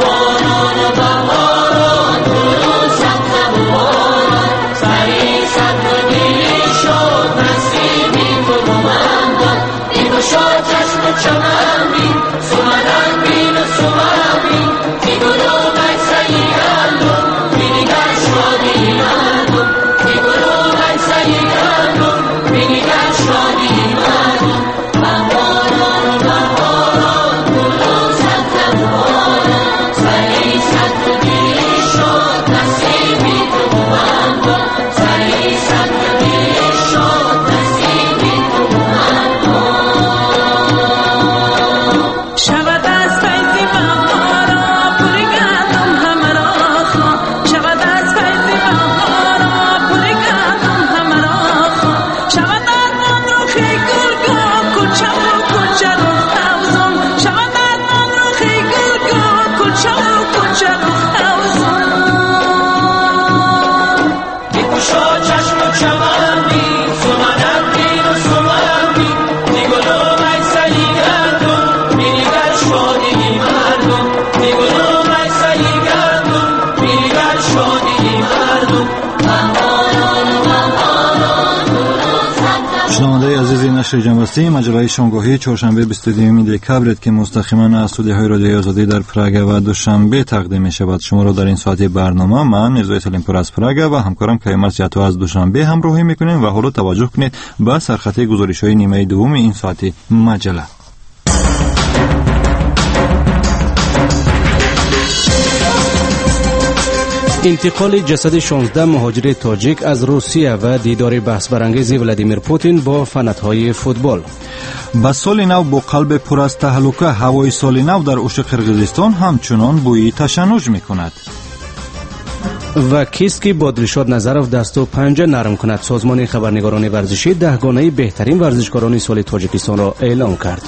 نشر جنبسته مجله شامگاهی چهارشنبه 22 دکبر که مستقیما از استودیوهای رادیوی آزادی در پراگ و دوشنبه تقدیم می شود. شما را در این ساعت برنامه من میرزا سلیمپور از پراگ و همکارم کیمر سیاتو از دوشنبه همراهی میکنیم و حالا توجه کنید به سرخط گزارش‌های نیمه دوم این ساعت مجله. انتقال جسد 16 مهاجر تاجیک از روسیه و دیدار بحث برانگیز ولادیمیر پوتین با فنت‌های فوتبال. با سال نو با قلب پر از تهلکه هوای سال نو در اوش قرقیزستان همچنان بوی تشنج می‌کند. و کیست که با دلشاد نظرов دست و پنجه نرم کند. سازمان خبرنگاران ورزشی 10 گانه بهترین ورزشکاران سال تاجیکستان را اعلام کرد.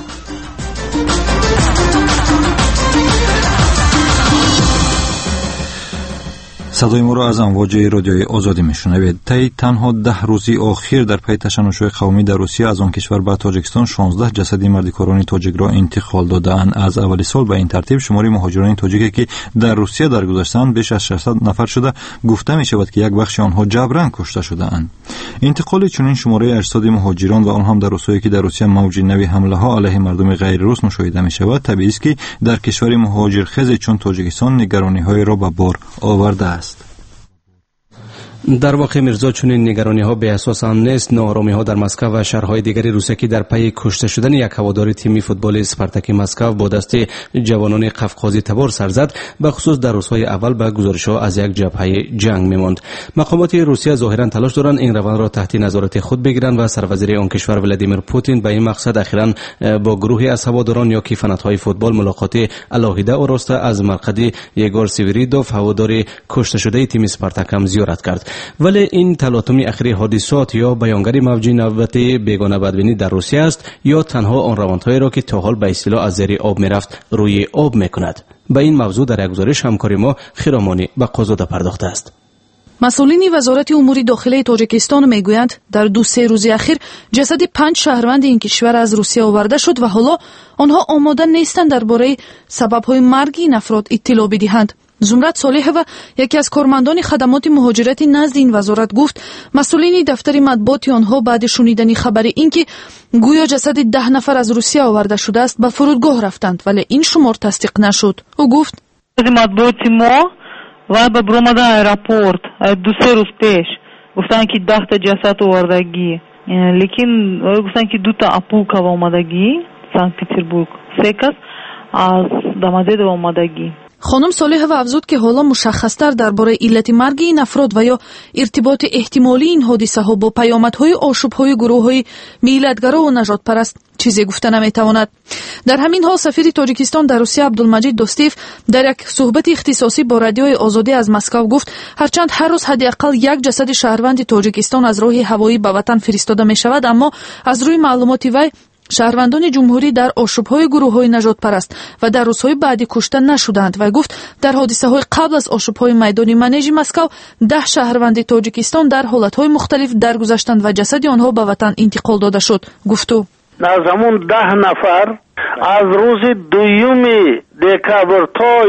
صدای ما را از امواج رادیوی آزادی میشنوید. طی تنها 10 روزی اخیر در پی تشنج‌های قومی در روسیه از آن کشور به تاجیکستان 16 جسد مردکاران تاجیک را انتقال دادند. از اول سال به این ترتیب شمار مهاجران تاجیکی که در روسیه درگذشتند بیش از 600 نفر شده گفته می شود که یک بخش آنها جبران کشته شده‌اند. انتقال چنین شماره اجساد مهاجران و آن هم در روسیه که در روسیه موج نوی حمله ها علیه مردم غیر روس مشاهده می شود طبیعی است که در کشور مهاجرخیز چون تاجیکستان نگرانی‌های را به بار آورده است. در واقع میرزا چنین نگرانی ها به اساس هم نیست. ناآرامی ها در مسکو و شهرهای دیگری روسیه که در پی کشته شدن یک هوادار تیم فوتبال اسپارتاک مسکو با دست جوانان قفقازی تبار سر زد، به خصوص در روزهای اول به گزارش ها از یک جبهه جنگ میماند. مقامات روسیه ظاهرا تلاش دارند این روند را تحت نظارت خود بگیرند و سروزیر آن کشور ولادیمیر پوتین به این مقصد اخیراً با گروهی از هواداران یا کیفنت‌های فوتبال ملاقات علاهیده آراسته از مرقد یگور سیوریدوف هوادار کشته شده تیم اسپارتاک هم زیارت کرد. ولی این تلاطم اخیر حادثات یا بیانگری موجی نوبت بیگانه بدبینی در روسیه است یا تنها آن روندهایی را که تا حال به اصطلاح از زیر آب میرفت روی آب میکند؟ به این موضوع در یک گزارش همکاری ما خیرامانی به قضاوت پرداخته است. مسئولین وزارت امور داخلی تاجیکستان میگویند در 2-3 روز اخیر جسد 5 شهروند این کشور از روسیه آورده شد و حالا آنها آماده نیستند درباره سبب‌های مرگ این افراد اطلاع بدهند. زمرت صالحова یکی از کارمندان خدمات مهاجرت نزد این وزارت گفت مسئولین دفتر مطبوعات آنها بعد شنیدن خبر اینکه گویا جسد 10 نفر از روسیه آورده شده است به فرودگاه رفتند ولی این شمار تصدیق نشد. او گفت مطبوعات ما و به برآمدن ایرپورت 2-3 روز پیش گفتن که 10 تا جسد آوردگی، لیکن گفتن که 2 تا اپولکا آمدگی سنت پتربورگ، 3 کس از دامادید آمدگی. خانم صالحова افزود که حالا مشخص‌تر درباره علت مرگ این افراد و یا ارتباط احتمالی این حادثه‌ها با پیامدهای آشوب‌های گروه‌های میلادگرا و نژاد پرست چیزی گفته نمی‌تواند. در همین حال سفیر تاجیکستان در روسیه عبدالمجید دوستیف در یک صحبت اختصاصی با رادیوی آزادی از مسکو گفت هرچند هر روز حداقل یک جسد شهروند تاجیکستان از راه هوایی به وطن فرستاده می‌شود، اما از روی معلومات وی شهروندان جمهوری در آشوب‌های گروه‌های نژادپرست و در روزهای بعدی کشته نشدند و گفت در حادثه‌های قبل از آشوب‌های میدانی منیژ مسکو 10 شهروند تاجیکستان در حالت‌های مختلف درگذشتند و جسد آنها به وطن انتقال داده شد. گفتو در زمان 10 نفر از روز 2 دکبر تا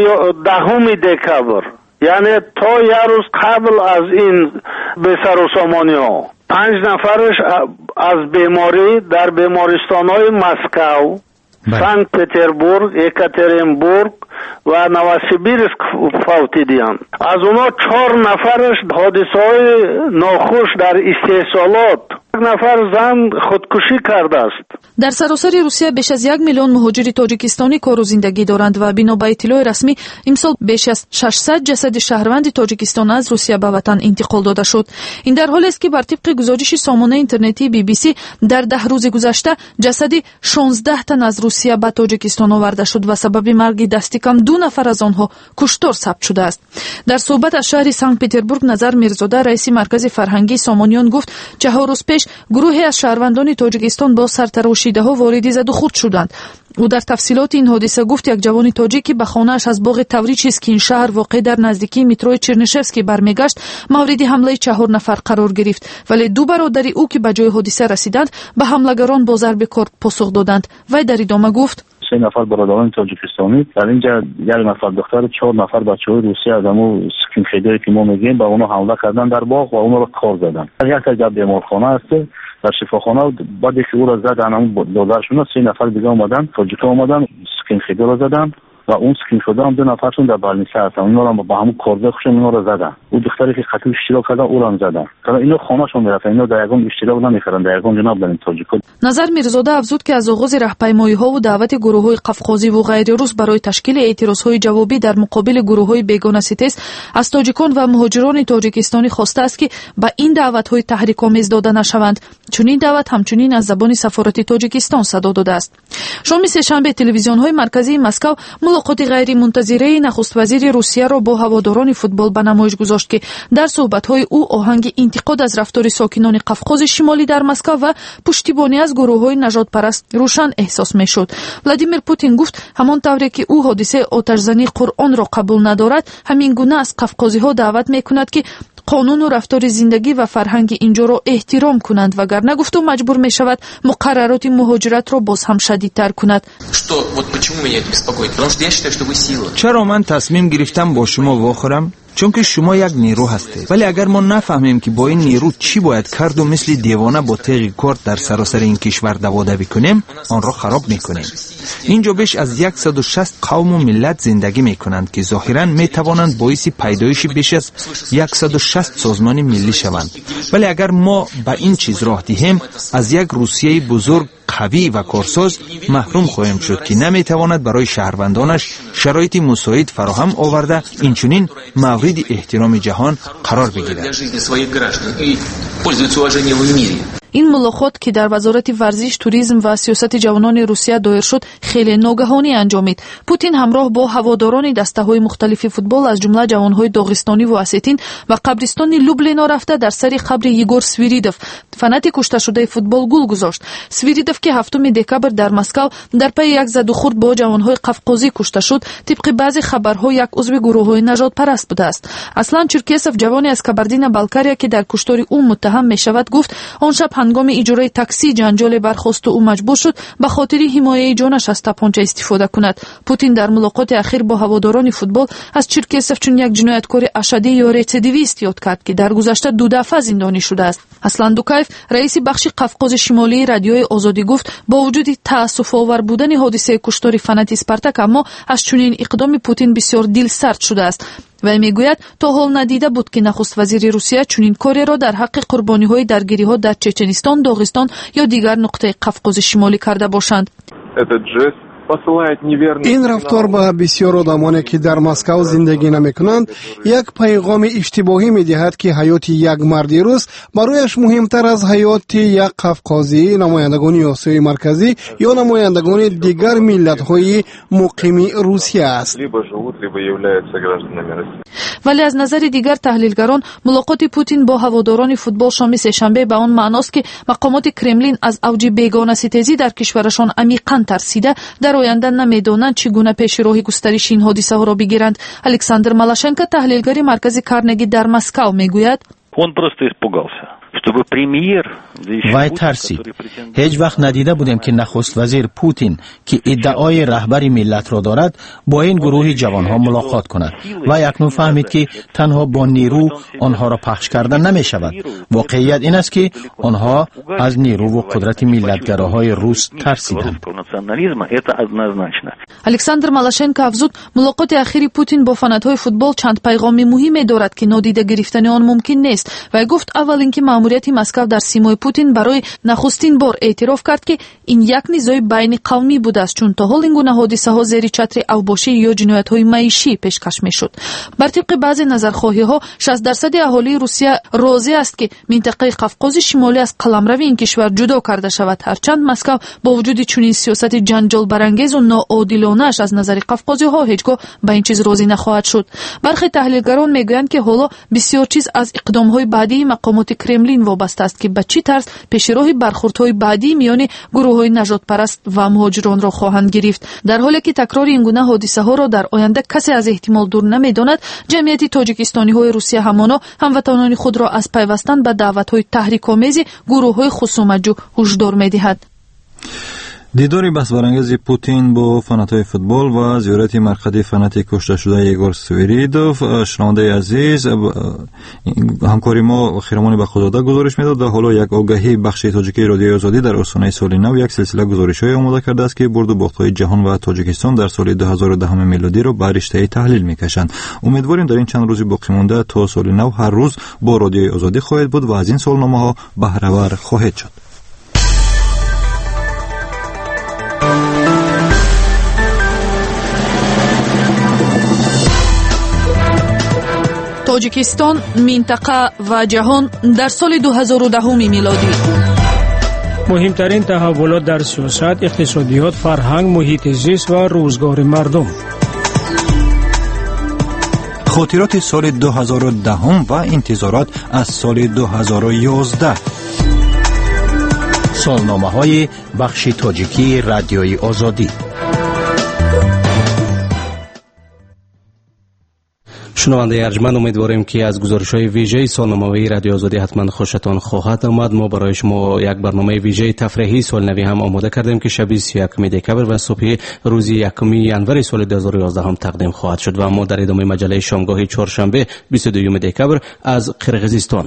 10 دکبر، یعنی تا یک روز قبل از این به سر و سامانی‌ها، 5 نفرش از بیماری در بیمارستان‌های مسکو، سنت پتربورگ، یکاترینبورگ و نوسیبیرسک فوتیدند. از اونا 4 نفرش حادثه‌های ناخوش در استحصالات، 1 نفر زن خودکشی کرده است. در سراسر روسیه بیش از 1 میلیون مهاجر تاجیکستانی کار و زندگی دارند و بنا به اطلاع رسمی امسال بیش از 600 جسد شهروند تاجیکستان از روسیه به وطن انتقال داده شد. این در حالی است که بر طبق گزارش سامانه اینترنتی BBC در 10 روز گذشته جسد 16 تن از روسیه به تاجیکستان آورده شد و سبب مرگ دست کم 2 نفر از آنها کشتار ثبت شده است. در صحبت از شهر سنت پتربورگ نظر میرزاده رئیس مرکز فرهنگی سامانیان گفت 4 روز پیش گروهی از شهروندان تاجیکستان با سرتراشیده‌ها وارد زد و خورد شدند. او در تفصیلات این حادثه گفت یک جوان تاجیکی به خانه‌اش از باغ تاوریچسکی شهر واقع در نزدیکی مترو چرنشفسکی برمیگشت مورد حمله 4 نفر قرار گرفت، ولی 2 برادر او که به جای حادثه رسیدند به حملگران با ضرب کارد پاسخ دادند. وی در ادامه گفت 3 نفر برادران تاجیکستانی در اینجا 1 نفر دختر 4 نفر بچه‌های روسی از همون سکین خیدایی که ما میگیم به اونها حمله کردن در باغ و اونها رو کار زدن. یک تا بیمارخانه است در شفاخانه، بعد که او را زدن همون دادرشون 3 نفر دیگه اومدن تاجیکا اومدن سکین خیدا رو زدن و اون سکین خیدا هم 2 نفرشون در بالنیسه هستن، اونا رو با همون کارده خوشون اونا رو زدن. او دختری که قتل اشتراک کرده او را هم زدن. حالا اینا خانه‌شون میرفتن، اینا در یگان اشتراک نمیکردن، در یگان جناب در تاجیکا. نظر میرزاده افزود که از آغاز راهپیمایی‌ها و دعوت گروه‌های قفقازی و غیر روس برای تشکیل اعتراض‌های جوابی در مقابل گروه‌های بیگانه ستیز از تاجیکان و مهاجران تاجیکستانی خواسته است که به این دعوت‌های تحریک‌آمیز داده نشوند. چون این دعوت همچنین از زبان سفارت تاجیکستان صدا داده است. شام سه‌شنبه تلویزیون‌های مرکزی مسکو ملاقات غیر منتظره نخست وزیر روسیه را با هواداران فوتبال به نمایش گذاشت که در صحبت‌های او آهنگ انتقاد از رفتار ساکنان قفقاز شمالی در مسکو و پشتیبانی از گروه‌های نژادپرست روشن احساس می‌شد. ولادیمیر پوتین گفت همان طوری که او حادثه آتش‌زنی قرآن را قبول ندارد، همین گونه از قفقازی‌ها دعوت می‌کند که قانون و رفتار زندگی و فرهنگ اینجا را احترام کنند وگرنه گفتم مجبور می شود مقررات مهاجرت را باز هم شدیدتر کند. چرا من تصمیم گرفتم با شما واخورم؟ چون که شما یک نیرو هستید، ولی اگر ما نفهمیم که با این نیرو چی باید کرد و مثل دیوانه با تیغ کارد در سراسر این کشور دوادوی کنیم، آن را خراب میکنیم. اینجا بیش از 160 قوم و ملت زندگی میکنند که ظاهرا میتوانند باعث پیدایش بیش از 160 سازمان ملی شوند، ولی اگر ما به این چیز راه دهیم از یک روسیه بزرگ، قوی و کارساز محروم خواهیم شد که نمیتواند برای شهروندانش شرایط مساعد فراهم آورده اینچنین مورد احترام جهان قرار بگیرد. این ملاقات که در وزارت ورزش، توریسم و سیاست جوانان روسیه دایر شد خیلی ناگهانی انجامید. پوتین همراه با هواداران دسته‌های مختلف فوتبال از جمله جوان‌های داغستانی و اسیتین و قبرستان لوبلینا رفته در سر قبر یگور سویریدوف فنات کشته شده فوتبال گل گذاشت. سویریدوف که 7 دکبر در مسکو در پی یک زد و خورد با جوان‌های قفقازی کشته شد، طبق بعضی خبرها یک عضو گروه‌های نژادپرست بوده است. اصلا چرکسوف جوانی از کاباردینو-بالکاریا که در کشتار او متهم می‌شود گفت آن شب هنگام اجرای تاکسی جنجال برخاست و او مجبور شد به خاطر حمایت جانش از تپانچه استفاده کند. پوتین در ملاقات اخیر با هواداران فوتبال از چرکسوف چون یک جنایتکار اشدی یا ریسیدیویست یاد کرد که در گذشته 2 دفعه زندانی شده است. اسلان دوکایف رئیس بخش قفقاز شمالی رادیوی آزادی گفت با وجود تأسف‌آور بودن حادثه کشتار فنات اسپارتاک اما از چنین اقدام پوتین بسیار دلسرد شده است. و میگوید تا حال ندیده بود که نخست وزیر روسیه چنین کاری را در حق قربانی‌های درگیری‌ها در چچنستان، داغستان یا دیگر نقطه قفقاز شمالی کرده باشند. این رفتار به بسیار آدمانی که در مسکو زندگی نمیکنند یک پیغام اشتباهی میدهد که حیات یک مرد روس برایش مهمتر از حیات یک قفقازی، نمایندگان آسیای مرکزی یا نمایندگان دیگر ملت‌های مقیم روسیه است. ولی از نظر دیگر تحلیلگران ملاقات پوتین با هواداران فوتبال شام سه‌شنبه به آن معناست که مقامات کرملین از اوج بیگانه‌ستیزی در کشورشان عمیقاً ترسیده در آینده نمی‌دانند چگونه پیش راه گسترش این حادثه را بگیرند. الکساندر مالاشنکو تحلیلگر مرکز کارنگی در مسکو میگوید وای ترسید. هیچ وقت ندیده بودیم که نخست وزیر پوتین که ادعای رهبری ملت را دارد با این گروه جوانها ملاقات کند. وای اکنون فهمید که تنها با نیرو آنها را پخش کردن نمی شود. واقعیت این است که آنها از نیرو و قدرت ملتگراهای روس ترسیدند. الکساندر مالاشنکو افزود ملاقات اخیر پوتین با فنادهای فوتبال چند پیغام مهمی دارد که نادیده گرفتن آن ممکن نیست. و گفت اول اینکه ماموریت مسکو در سیمای پوتین برای نخستین بار اعتراف کرد که این یک نزاع بین قومی بوده است، چون تا حال این گونه حادثه ها زیر چتر اوباشی یا جنایت های معیشی پیشکش میشد. بر طبق بعضی نظرخواهی ها 60% اهالی روسیه راضی است که منطقه قفقاز شمالی از قلمرو این کشور جدا کرده شود، هرچند مسکو با وجود چنین سیاست جنجال برانگیز و ناعادلانه اش از نظر قفقازی ها هیچگاه به این چیز راضی نخواهد شد. برخی تحلیلگران میگویند که حالا بسیار چیز از اقدام های بعدی مقامات کرملین وابسته است که به چه طرز پیش راه برخوردهای بعدی میان گروه‌های نجات پرست و مهاجران را خواهند گرفت. در حالی که تکرار این گونه حادثه ها را در آینده کسی از احتمال دور نمی‌داند، جمعیت تاجیکستانی های روسیه همانا هموطنان خود را از پیوستن به دعوت‌های تحریک‌آمیز گروه‌های خصومت‌جو هشدار می‌دهد. دیداری بحث برانگیز پوتین با فناتای فوتبال و زیارت مرقدی فناتی کشته شده یگور سویریدوف. شنونده عزیز، همکاری ما خیرمانی به خداده گزارش میداد و حالا یک آگهی بخش تاجیکی رادیوی آزادی در آستانه سال نو یک سلسله گزارش‌های آماده کرده است که برد و باخت‌های جهان و تاجیکستان در سال 2010 میلادی را بر رشته تحلیل می‌کشند. امیدواریم در این چند روز باقی مانده تا سال نو هر روز با رادیوی آزادی خواهید بود و از این سالنامه‌ها بهره‌ور خواهید شد. تاجیکستان، منطقه و جهان در سال 2010 میلادی. مهمترین تحولات در سیاست، اقتصادیات، فرهنگ، محیط زیست و روزگار مردم. خاطرات سال 2010 و انتظارات از سال 2011. سالنامه‌های بخش تاجیکی رادیوی آزادی. شنونده ارجمند، امیدواریم که از گزارش‌های ویژه سالنامه‌های رادیو آزادی حتما خوشتان خواهد آمد. ما برای شما یک برنامه ویژه تفریحی سال نوی هم آماده کردیم که شب 31 دکبر و صبح روز 1 ینور سال 2011 هم تقدیم خواهد شد و ما در ادامه مجله شامگاه چهارشنبه 22 دکبر از قرقیزستان.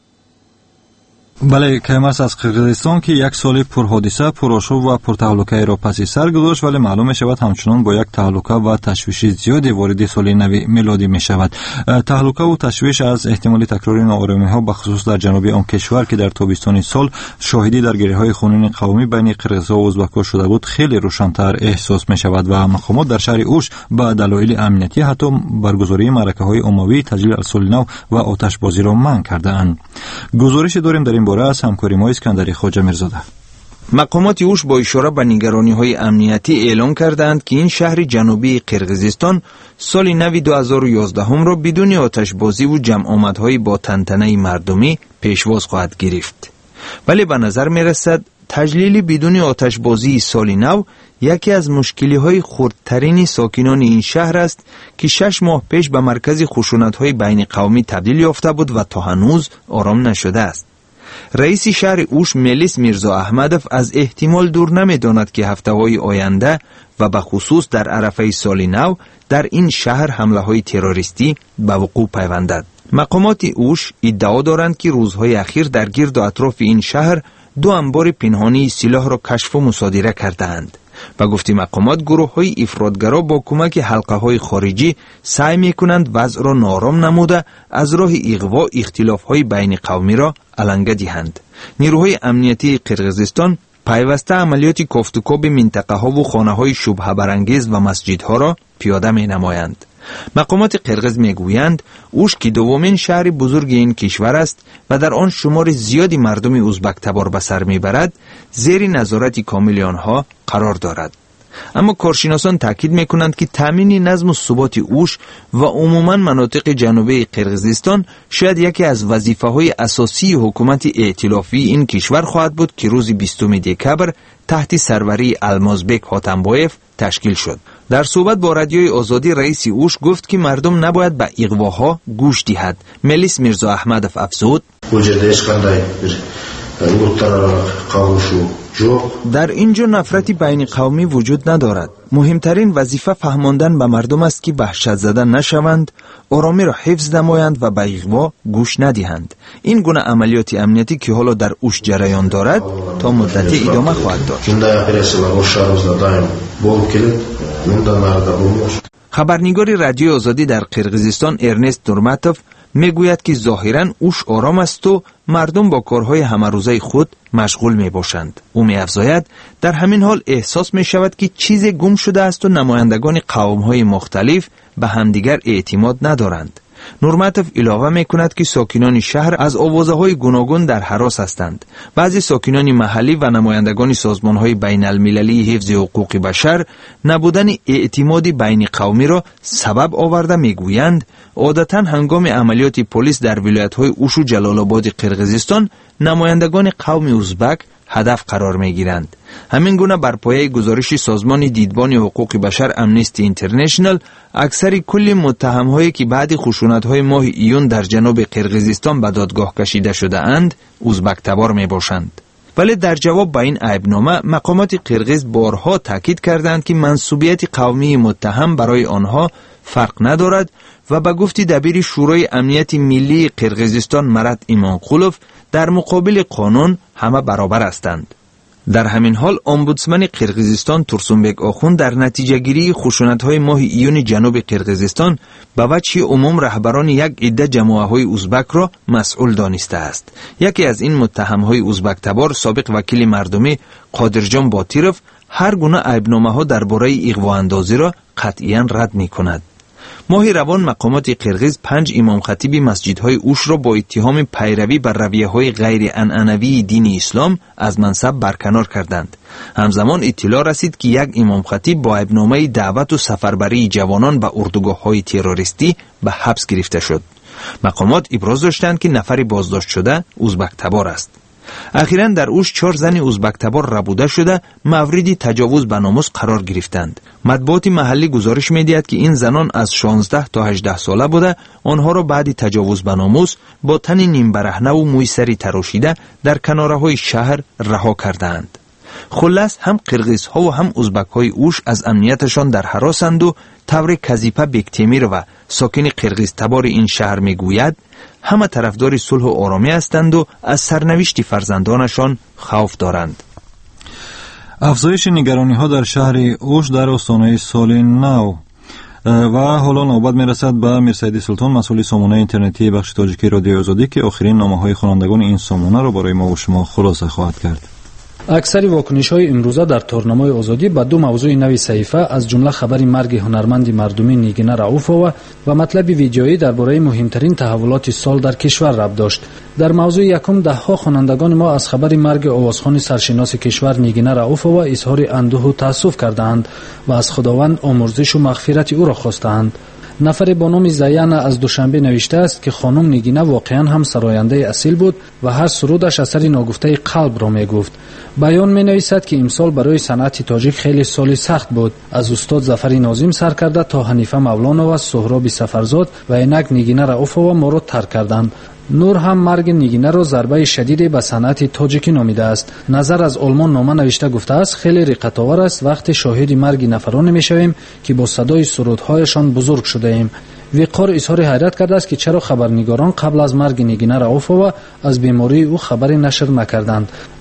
بله، کمرس از قرقیزستان که یک سال پرحادثه، پرآشوب و پرتهلکه را پس سر گذاشت، ولی معلوم می شود همچنان با یک تهلکه و تشویش زیادی وارد سال نو میلادی می شود. تهلکه و تشویش از احتمال تکرار ناآرامی ها به خصوص در جنوب آن کشور که در تابستان سال شاهدی درگیری های خونین قومی بین قرقیزها و ازبک‌ها شده بود خیلی روشن‌تر احساس می شود و مقامات در شهر اوش به دلایل امنیتی حتی برگزاری معرکه‌های عمومی، تجلیل سال نو و آتش‌بازی را منع کرده‌اند. گزارش داریم در این باره از همکاری ما اسکندری خواجه میرزاده. مقامات اوش با اشاره به نگرانی‌های امنیتی اعلام کردند که این شهر جنوبی قرقیزستان سال نو 2011 را بدون آتش‌بازی و جمع آمدهای با تنتنه مردمی پیشواز خواهد گرفت. ولی به نظر می‌رسد تجلیل بدون آتش‌بازی سال نو یکی از مشکلی‌های خردترین ساکنان این شهر است که 6 ماه پیش به مرکز خشونت‌های بین قومی تبدیل یافته بود و تا هنوز آرام نشده است. رئیس شهر اوش ملیس میرزا احمدوف از احتمال دور نمی‌داند که هفته‌های آینده و به خصوص در عرفه سال نو در این شهر حمله‌های تروریستی به وقوع پیوندد. مقامات اوش ادعا دارند که روزهای اخیر در گرد و اطراف این شهر 2 انبار پنهانی سلاح را کشف و مصادره کردند. و گفتی مقامات گروه‌های افراطگرا با کمک حلقه‌های خارجی سعی می‌کنند وضع را نارام نموده از راه اغوا اختلاف‌های بین قومی را علنگه دهند. نیروهای امنیتی قرقیزستان پیوسته عملیات کوفتوکوب منطقه ها و خانه های شبهه برانگیز و مسجدها را پیاده می نمایند. مقامات قرقیز می گویند اوشک دومین شهر بزرگ این کشور است و در آن شمار زیادی مردم ازبک تبار به سر می برد، زیر نظارت کامل آنها قرار دارد. اما کارشناسان تاکید میکنند که تامین نظم و ثبات اوش و عموما مناطق جنوبی قرقیزستان شاید یکی از وظیفه‌های اساسی حکومت ائتلافی این کشور خواهد بود که روز 20 دکبر تحت سروری المازبک حاتمبایف تشکیل شد. در صحبت با رادیوی آزادی رئیس اوش گفت که مردم نباید به اغواها گوش دهد. ملیس میرزا احمدов افزود: در اینجا نفرتی بین قومی وجود ندارد. مهمترین وظیفه فهماندن به مردم است که وحشت زده نشوند، آرامی را حفظ نمایند و به اغوا گوش ندهند. این گونه عملیات امنیتی که حالا در اوش جریان دارد تا مدتی ادامه خواهد داشت. خبرنگار رادیو آزادی در قرقیزستان ارنست نورماتوف میگوید که ظاهراً اوش آرام است و مردم با کارهای همه روزه خود مشغول می باشند. او می افزاید در همین حال احساس می شود که چیزی گم شده است و نمایندگان قوم‌های مختلف به همدیگر اعتماد ندارند. نورماتوف علاوه می کند که ساکنان شهر از آوازه‌های گوناگون در هراس هستند. بعضی ساکنان محلی و نمایندگان سازمان‌های بین المللی حفظ حقوق بشر نبودن اعتماد بین قومی را سبب آورده می گویند عادتاً هنگام عملیات پلیس در ولایت‌های اوش و جلال آباد قرقیزستان نمایندگان قوم ازبک هدف قرار می گیرند. همین گونه بر پایه گزارش سازمان دیدبان حقوق بشر امنیستی اینترنشنال اکثر کل متهم‌هایی که بعد خشونت‌های ماه ایون در جنوب قرقیزستان به دادگاه کشیده شده اند ازبک تبار می باشند. ولی در جواب به این عیبنامه مقامات قرقیز بارها تاکید کردند که منسوبیت قومی متهم برای آنها فرق ندارد و به گفت دبیر شورای امنیت ملی قرقیزستان مراد ایمانقولوف در مقابل قانون همه برابر هستند. در همین حال امبودسمن قرقیزستان تورسونبک آخوند در نتیجه گیری خشونت‌های ماه ایون جنوب قرقیزستان به وجه عموم رهبران یک عده جماعت‌های ازبک را مسئول دانسته است. یکی از این متهم‌های ازبک تبار سابق وکیل مردمی قادرجان باتیروف هر گونه عیبنامه‌ها درباره اغوااندازی را قطعاً رد می‌کند. ماه روان مقامات قرقیز 5 امام خطیب مسجدهای اوش را با اتهام پیروی بر رویه‌های غیر عنعنوی دین اسلام از منصب برکنار کردند. همزمان اطلاع رسید که یک امام خطیب با عیبنامه دعوت و سفربری جوانان به اردوگاه‌های تروریستی به حبس گرفته شد. مقامات ابراز داشتند که نفر بازداشت شده ازبک تبار است. اخیراً در اوش 4 زن ازبک تبار ربوده شده مورد تجاوز به ناموس قرار گرفتند. مطبوعات محلی گزارش می‌دهد که این زنان از 16 تا 18 ساله بوده، آنها را بعد تجاوز به ناموس با تن نیم برهنه و موی سری تراشیده در کناره‌های شهر رها کردند. خلاص هم قرقیزها و هم ازبک‌های اوش از امنیتشان در هراسند و طور کذیپه بکتیمیر و ساکن قرقیز تبار این شهر میگوید همه طرفدار صلح و آرامی هستند و از سرنوشت فرزندانشان خوف دارند. افزایش نگرانی‌ها در شهر اوش در آستانه سال نو و حالا نوبت میرسد به میرسید سلطان مسئول سامانه اینترنتی بخش تاجیکی رادیو آزادی که آخرین نامه‌های خوانندگان این سامانه را برای ما و شما خلاصه خواهد کرد. اکثر واکنش‌های امروزه در تورنمای آزادی به 2 موضوع نوی صحیفه از جمله خبر مرگ هنرمند مردمی نیگینه رئوفова و مطلب ویدیویی درباره مهمترین تحولات سال در کشور ربط داشت. در موضوع یکم ده‌ها خوانندگان ما از خبر مرگ آوازخوان سرشناس کشور نیگینه رئوفova اظهار اندوه و تأسف کردند و از خداوند آمرزش و مغفرت او را خواستند. نفر با نام زیان از دوشنبه نوشته است که خانم نیگینه واقعا هم سراینده اصیل بود و هر سرودش اثر ناگفته قلب را می گفت. بیان می نویسد که امسال برای صنعت تاجیک خیلی سالی سخت بود. از استاد ظفر ناظم سر کرده تا حنیفه مولانا و سهراب سفرزاد و اینک نیگینه رئوفova ما را ترک کردند. نور هم مرگ نیگینه را ضربه شدیدی به صنعت تاجیکی نامیده است. نظر از آلمان نامه نوشته گفته است خیلی رقت‌آور است وقتی شاهد مرگ نفرانی میشویم که با صدای سرودهایشان بزرگ شده ایم. وقار اظهار حیرت کرده است که چرا خبرنگاران قبل از مرگ نیگینه رئوفova از بیماری او خبری نشر نکردند.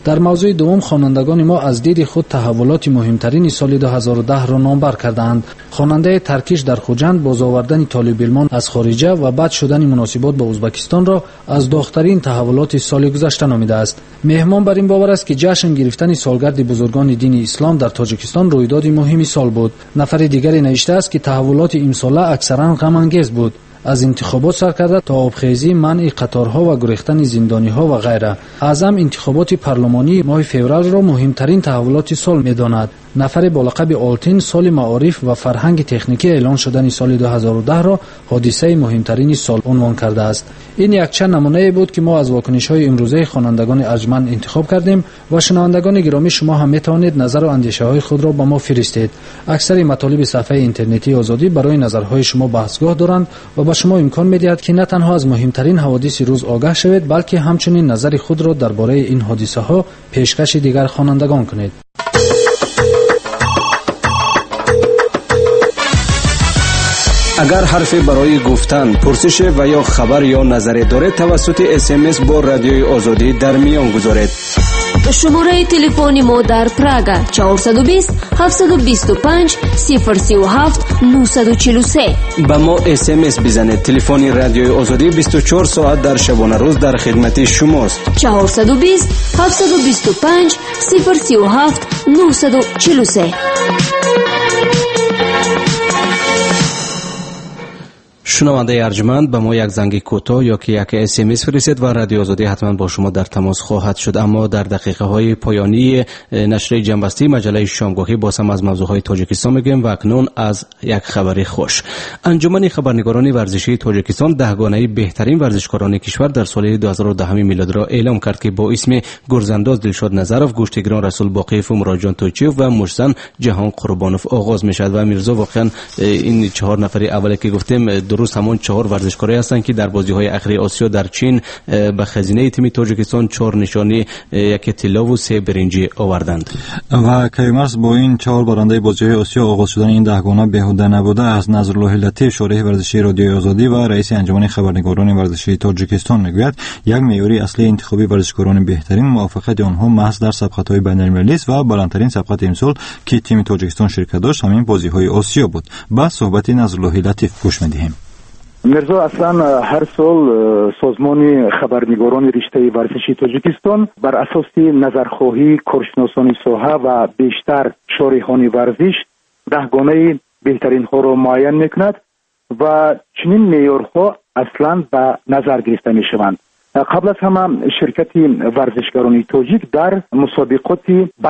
در موضوع دوم خوانندگان ما از دید خود تحولات مهمترین سال 2010 را نامبر کردند. خواننده ترکیش در خوجند باز آوردن طالب علمان از خارجه و بد شدن مناسبات با ازبکستان را از داغ‌ترین تحولات سال گذشته نامیده است. مهمان بر این باور است که جشن گرفتن سالگرد بزرگان دین اسلام در تاجیکستان رویداد مهمی سال بود. نفر دیگری نوشته است که تحولات امساله اکثرا غم انگیز بود. از انتخابات سر کرده تا آبخیزی، منع قطارها و گریختن زندانی‌ها و غیره. اعظم انتخابات پارلمانی ماه فوریه را مهمترین تحولات سال می‌داند. نفر با لقب آلتین سال معارف و فرهنگ تکنیکی اعلان شدن سال 2010 را حادثه مهمترین سال عنوان کرده است. این یک چند نمونه بود که ما از واکنش‌های امروزه خوانندگان ارجمند انتخاب کردیم و شنوندگان گرامی شما هم می‌توانید نظر و اندیشه‌های خود را با ما فرستید. اکثر مطالب صفحه اینترنتی آزادی برای نظرهای شما بحثگاه دارند و به شما امکان می‌دهد که نه تنها از مهمترین حوادث روز آگاه شوید بلکه همچنین نظر خود را درباره این حادثه‌ها پیشکش دیگر خوانندگان کنید. اگر حرفی برای گفتن، پرسش و یا خبر یا نظری دارید توسط SMS با رادیوی آزادی در میان گذارید. شماره تلفن ما در پراگ 420 725 037 943. با ما SMS بزنید. تلفن رادیوی آزادی 24 ساعت در شبانه روز در خدمت شماست. 420 725 037 943. شنونده ارجمند به ما یک زنگ کوتاه یا که یک SMS فرستید و رادیو آزادی حتما با شما در تماس خواهد شد. اما در دقیقه های پایانی نشر جنبسته مجله شامگاهی باز هم از موضوعهای تاجیکستان میگیم و اکنون از یک خبر خوش. انجمن خبرنگاران ورزشی تاجیکستان 10 گانه بهترین ورزشکاران کشور در سال 2010 میلادی را اعلام کرد که با اسم گرزانداز دلشاد نظرов، گوشتگران رسول باقیف و مراجان تویچیف و مشزن جهان قربانوف آغاز میشد. و میرزا واقعا این 4 نفری اولی که گفتیم درست همون 4 ورزشکاری هستند که در بازی‌های اخیر آسیا در چین به خزینه تیم تاجیکستان 4 نشانی، 1 طلا و 3 برنجی آوردند. و کیمرس با این 4 برنده بازی‌های آسیا آغاز شدن این 10 گانه بهوده نبوده. از نظرالله لطیف شورای ورزشی رادیوی آزادی و رئیس انجمن خبرنگاران ورزشی تاجیکستان میگوید یک معیار اصلی انتخابی ورزشکاران بهترین موفقیت آنها محض در سبقت‌های بین‌المللی است و بلندترین سبقت امسال که تیم تاجیکستان شرکت داشت همین بازی‌های آسیا بود. با صحبت نظرالله لطیف گوش می‌دهیم. مرزا اصلا هر سال سازمان خبرنگاران رشته ورزشی تاجیکستان بر اساس نظرخواهی کارشناسان ساحه و بیشتر شارحان ورزش 10 گانه بهترین ها را معین میکند و چنین معیارها اصلا به نظر گرفته میشوند. قبل از همه شرکت ورزشکاران تاجیک در مسابقات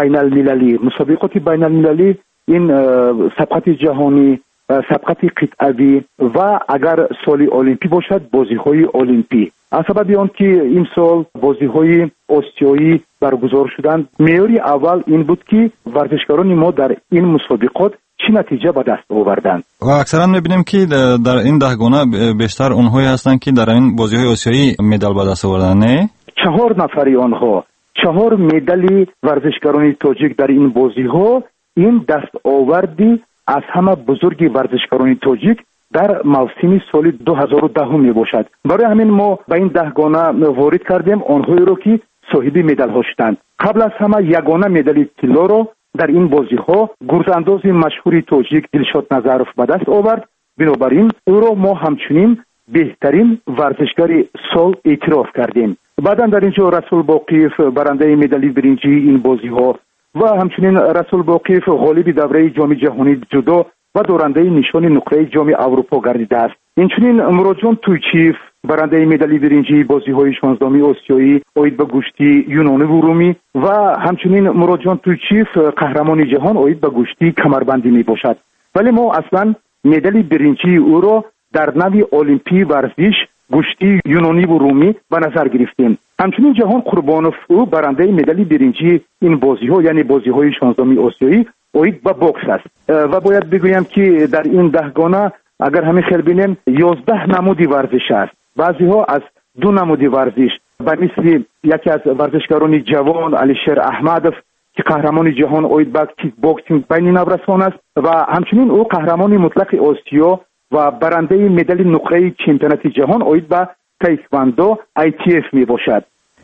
بین المللی این سبقت جهانی، سبقت قطعوی و اگر سال المپی باشد بازی‌های المپی. از سبب آن که این سال بازی‌های آسیایی برگزار شدند، معیار اول این بود که ورزشکاران ما در این مسابقات چه نتیجه به دست آوردند. و اکثرا می‌بینیم که در این 10 گانه بیشتر اونهایی هستند که در این بازی‌های آسیایی مدال به دست آوردند. نه 4 نفری آنها 4 مدال ورزشکاران تاجیک در این بازی‌ها این دست آوردی از همه بزرگی ورزشکاران تاجیک در موسم سال 2010 می باشد. برای همین ما به این 10 گانه وارد کردیم آنهایی رو که صاحب مدال ها شدند. قبل از همه یگانه مدال طلا رو در این بازی ها گرزانداز مشهور تاجیک دلشاد نظرов به دست آورد. بنابراین او را ما همچنین بهترین ورزشکار سال اعتراف کردیم. بعدا در اینجا رسول باقیف برنده مدال برنجی این بازی ها و همچنین رسول باقیف غالب دوره جام جهانی جودو و دارنده نشان نقره جام اروپا گردیده است. اینچنین مراجان تویچیف برنده مدال برنجی بازی‌های 16 آسیایی اوید به گوشتی یونانی و رومی و همچنین مراجان تویچیف قهرمان جهان اوید به گوشتی کمربندی می باشد. ولی ما اصلا مدال برنجی او را در نوع المپی ورزش گوشتی یونانی و رومی به نظر گرفتیم. همچنین جهان قربانوف او برنده مدال برنجی این بازی‌ها یعنی بازی‌های 16 آسیایی اوید به بوکس است. و باید بگویم که در این 10 گانه اگر همین خیلی بینیم 11 نمودی ورزش است. بعضی‌ها از 2 نمودی ورزش به مثل یکی از ورزشکاران جوان علیشیر احمدov که قهرمان جهان اوید به کیک باکسینگ بین نورسان است و همچنین او قهرمان مطلق آسیا و برنده مدال نقره چمپیونات جهان اوید به تایکواندو ITF می باشد.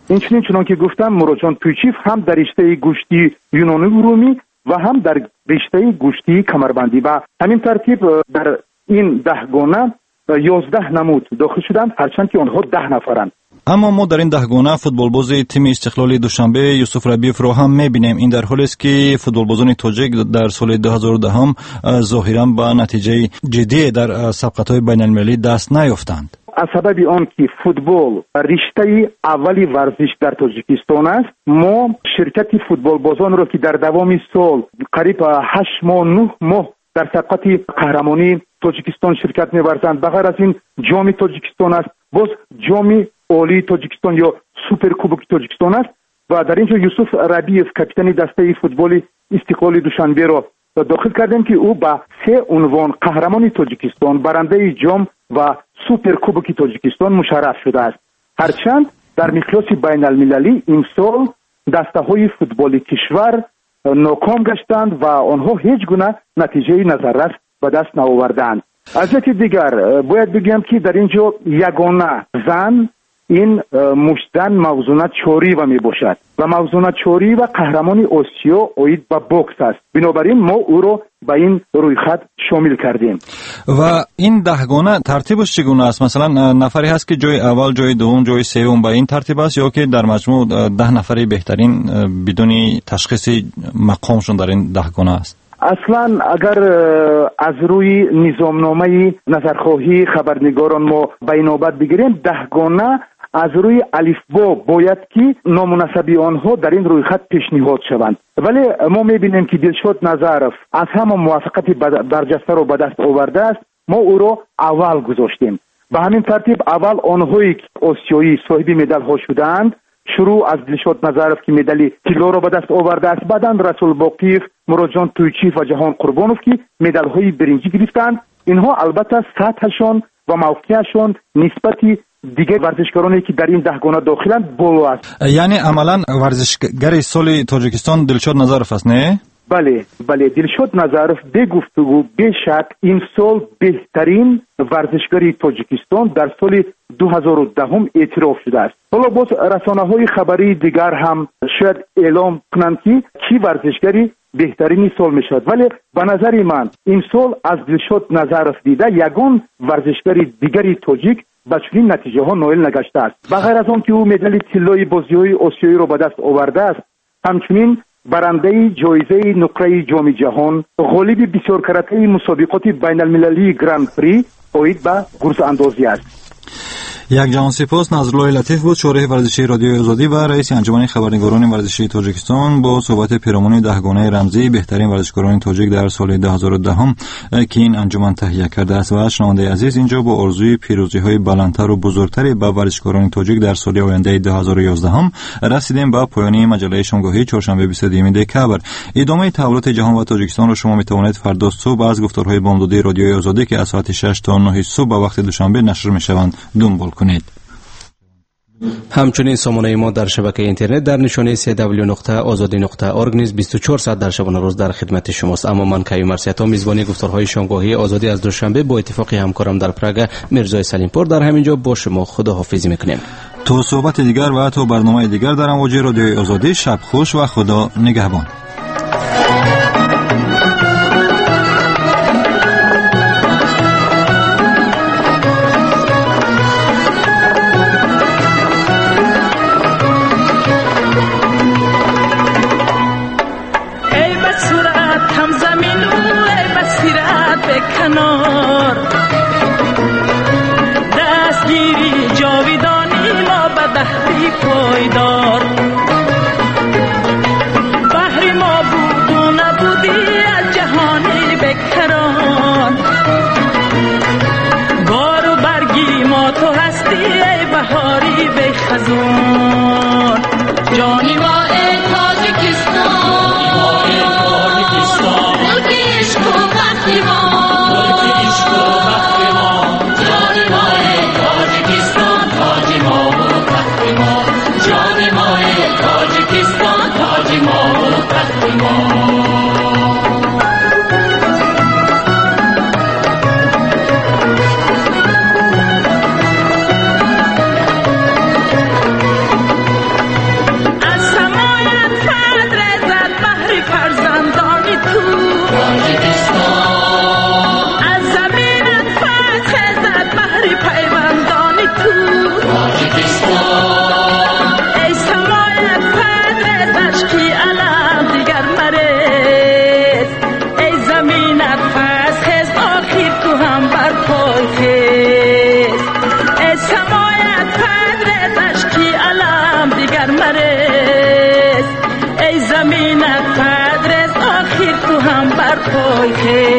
اینچنین چنان که گفتم مروجان تویچیف هم در رشته گوشتی یونانی و رومی و هم در رشته گوشتی کمربندی و همین ترتیب در این 10 گانه 11 نمود داخل شدند، هرچند که آنها 10 نفرند. اما ما در این 10 گانه فوتبالباز تیم استقلال دوشنبه یوسف ربیف رو هم می‌بینیم. این در حالی است که فوتبالبازان تاجیک در سال 2010 ظاهراً با نتیجه جدی در سبقت‌های بین‌المللی دست نیافتند. از سبب آن که فوتبال رشته اولی ورزش در تاجیکستان است، ما شرکت فوتبالبازان را که در دوام سال قریب 8 ماه 9 ماه در سبقت قهرمانی تاجیکستان شرکت می‌ورزند. بغیر از این جام تاجیکستان است، باز جام عالی تاجیکستان یا سوپر کوبک تاجیکستان است و در اینجا یوسف ربیف کاپیتان دسته فوتبال استقلال دوشنبه را داخل کردیم که او با 3 عنوان قهرمان تاجیکستان، برنده جام و سوپر کوبک تاجیکستان مشرف شده است. هرچند در مقیاس بین المللی این سال دسته‌های فوتبال کشور ناکام گشتند و آنها هیچ گونه نتیجه نظررس به دست نآوردند. از یک دیگر باید بگم که در اینجا یگانه زن این مشتن موزونه چوری و می باشد و موزونه چوری و قهرمان آسیا اوید به بوکس است. بنابراین ما او را به این رویخط شامل کردیم. و این 10 گانه ترتیبش چگونه است؟ مثلا نفری هست که جای اول، جای دوم، جای سوم به این ترتیب است یا که در مجموع 10 نفری بهترین بدون تشخیص مقامشون در این 10 گانه است؟ اصلا اگر از روی نظامنامه نظرخواهی خبرنگاران ما به نوبت بگیریم، 10 گانه از روی الفبا باید که نام و نسب آنها در این رویخط پیشنهاد شوند، ولی ما میبینیم که دلشاد نظرف از همه موافقت برجسته را به دست آورده است. ما او را اول گذاشتیم. به همین ترتیب اول آنهایی که آسیایی صاحب مدال ها شدند، شروع از دلشاد نظرف که مدال طلا را به دست آورده است، بعداً رسول باقیف، مروجان تویچیف و جهان قربانوف که مدال های برنجی گرفتند. اینها البته سطحشان و موقعشان نسبت دیگه ورزشکارانی که در این 10 گانه داخلند بالا است. یعنی عملاً ورزشگر سال تاجیکستان دلشاد نظرف است، نه؟ بله دلشاد نظرف به گفتگو به شک این سال بهترین ورزشکار تاجیکستان در سال 2010 اعتراف شده است. حالا باز رسانه‌های خبری دیگر هم شاید اعلام کنند که کی ورزشکاری بهترین سال میشد، ولی به نظر من این سال از دلشاد نظرف دیده یگان ورزشکار دیگری تاجیک با چنین نتیجه ها نایل نگشته است. بغیر از آن که او مدال طلای بازی‌های آسیایی را به دست آورده است، همچنین برنده جایزه نقره جام جهان، غالب بسیار کرده مسابقات بین المللی گراند پری اوید به گرز اندازی است. یک جهان سپاس. نظرالله لطیف بود، شارح ورزشی رادیوی آزادی و رئیس انجمن خبرنگاران ورزشی تاجیکستان، با صحبت پیرامون 10 گانه رمزی بهترین ورزشکاران تاجیک در سال 2010 که این انجمن تهیه کرده است. و شنونده عزیز، اینجا با آرزوی پیروزی‌های بلندتر و بزرگتری به ورزشکاران تاجیک در سال آینده 2011 رسیدیم به پایان مجله شامگاهی چهارشنبه 22 دکبر. ادامه تحولات جهان و تاجیکستان را شما می‌توانید فردا صبح از گفتارهای بامدادی رادیوی آزادی که از ساعت 6 تا 9 صبح به وقت دوشنبه نشر می‌شوند دنبال کنید. همچنین سامانه ما در شبکه اینترنت در نشانه www.azadi.org نیز 24 ساعت در شبانه روز در خدمت شماست. اما من کیوم مرسیتا میزبانی گفتارهای شامگاهی آزادی از دوشنبه با اتفاق همکارم در پراگ میرزای سلیمپور در همینجا با شما خداحافظی میکنیم. تا صحبت دیگر و تا برنامه دیگر در امواج رادیوی آزادی، شب خوش و خدا نگهبان. پای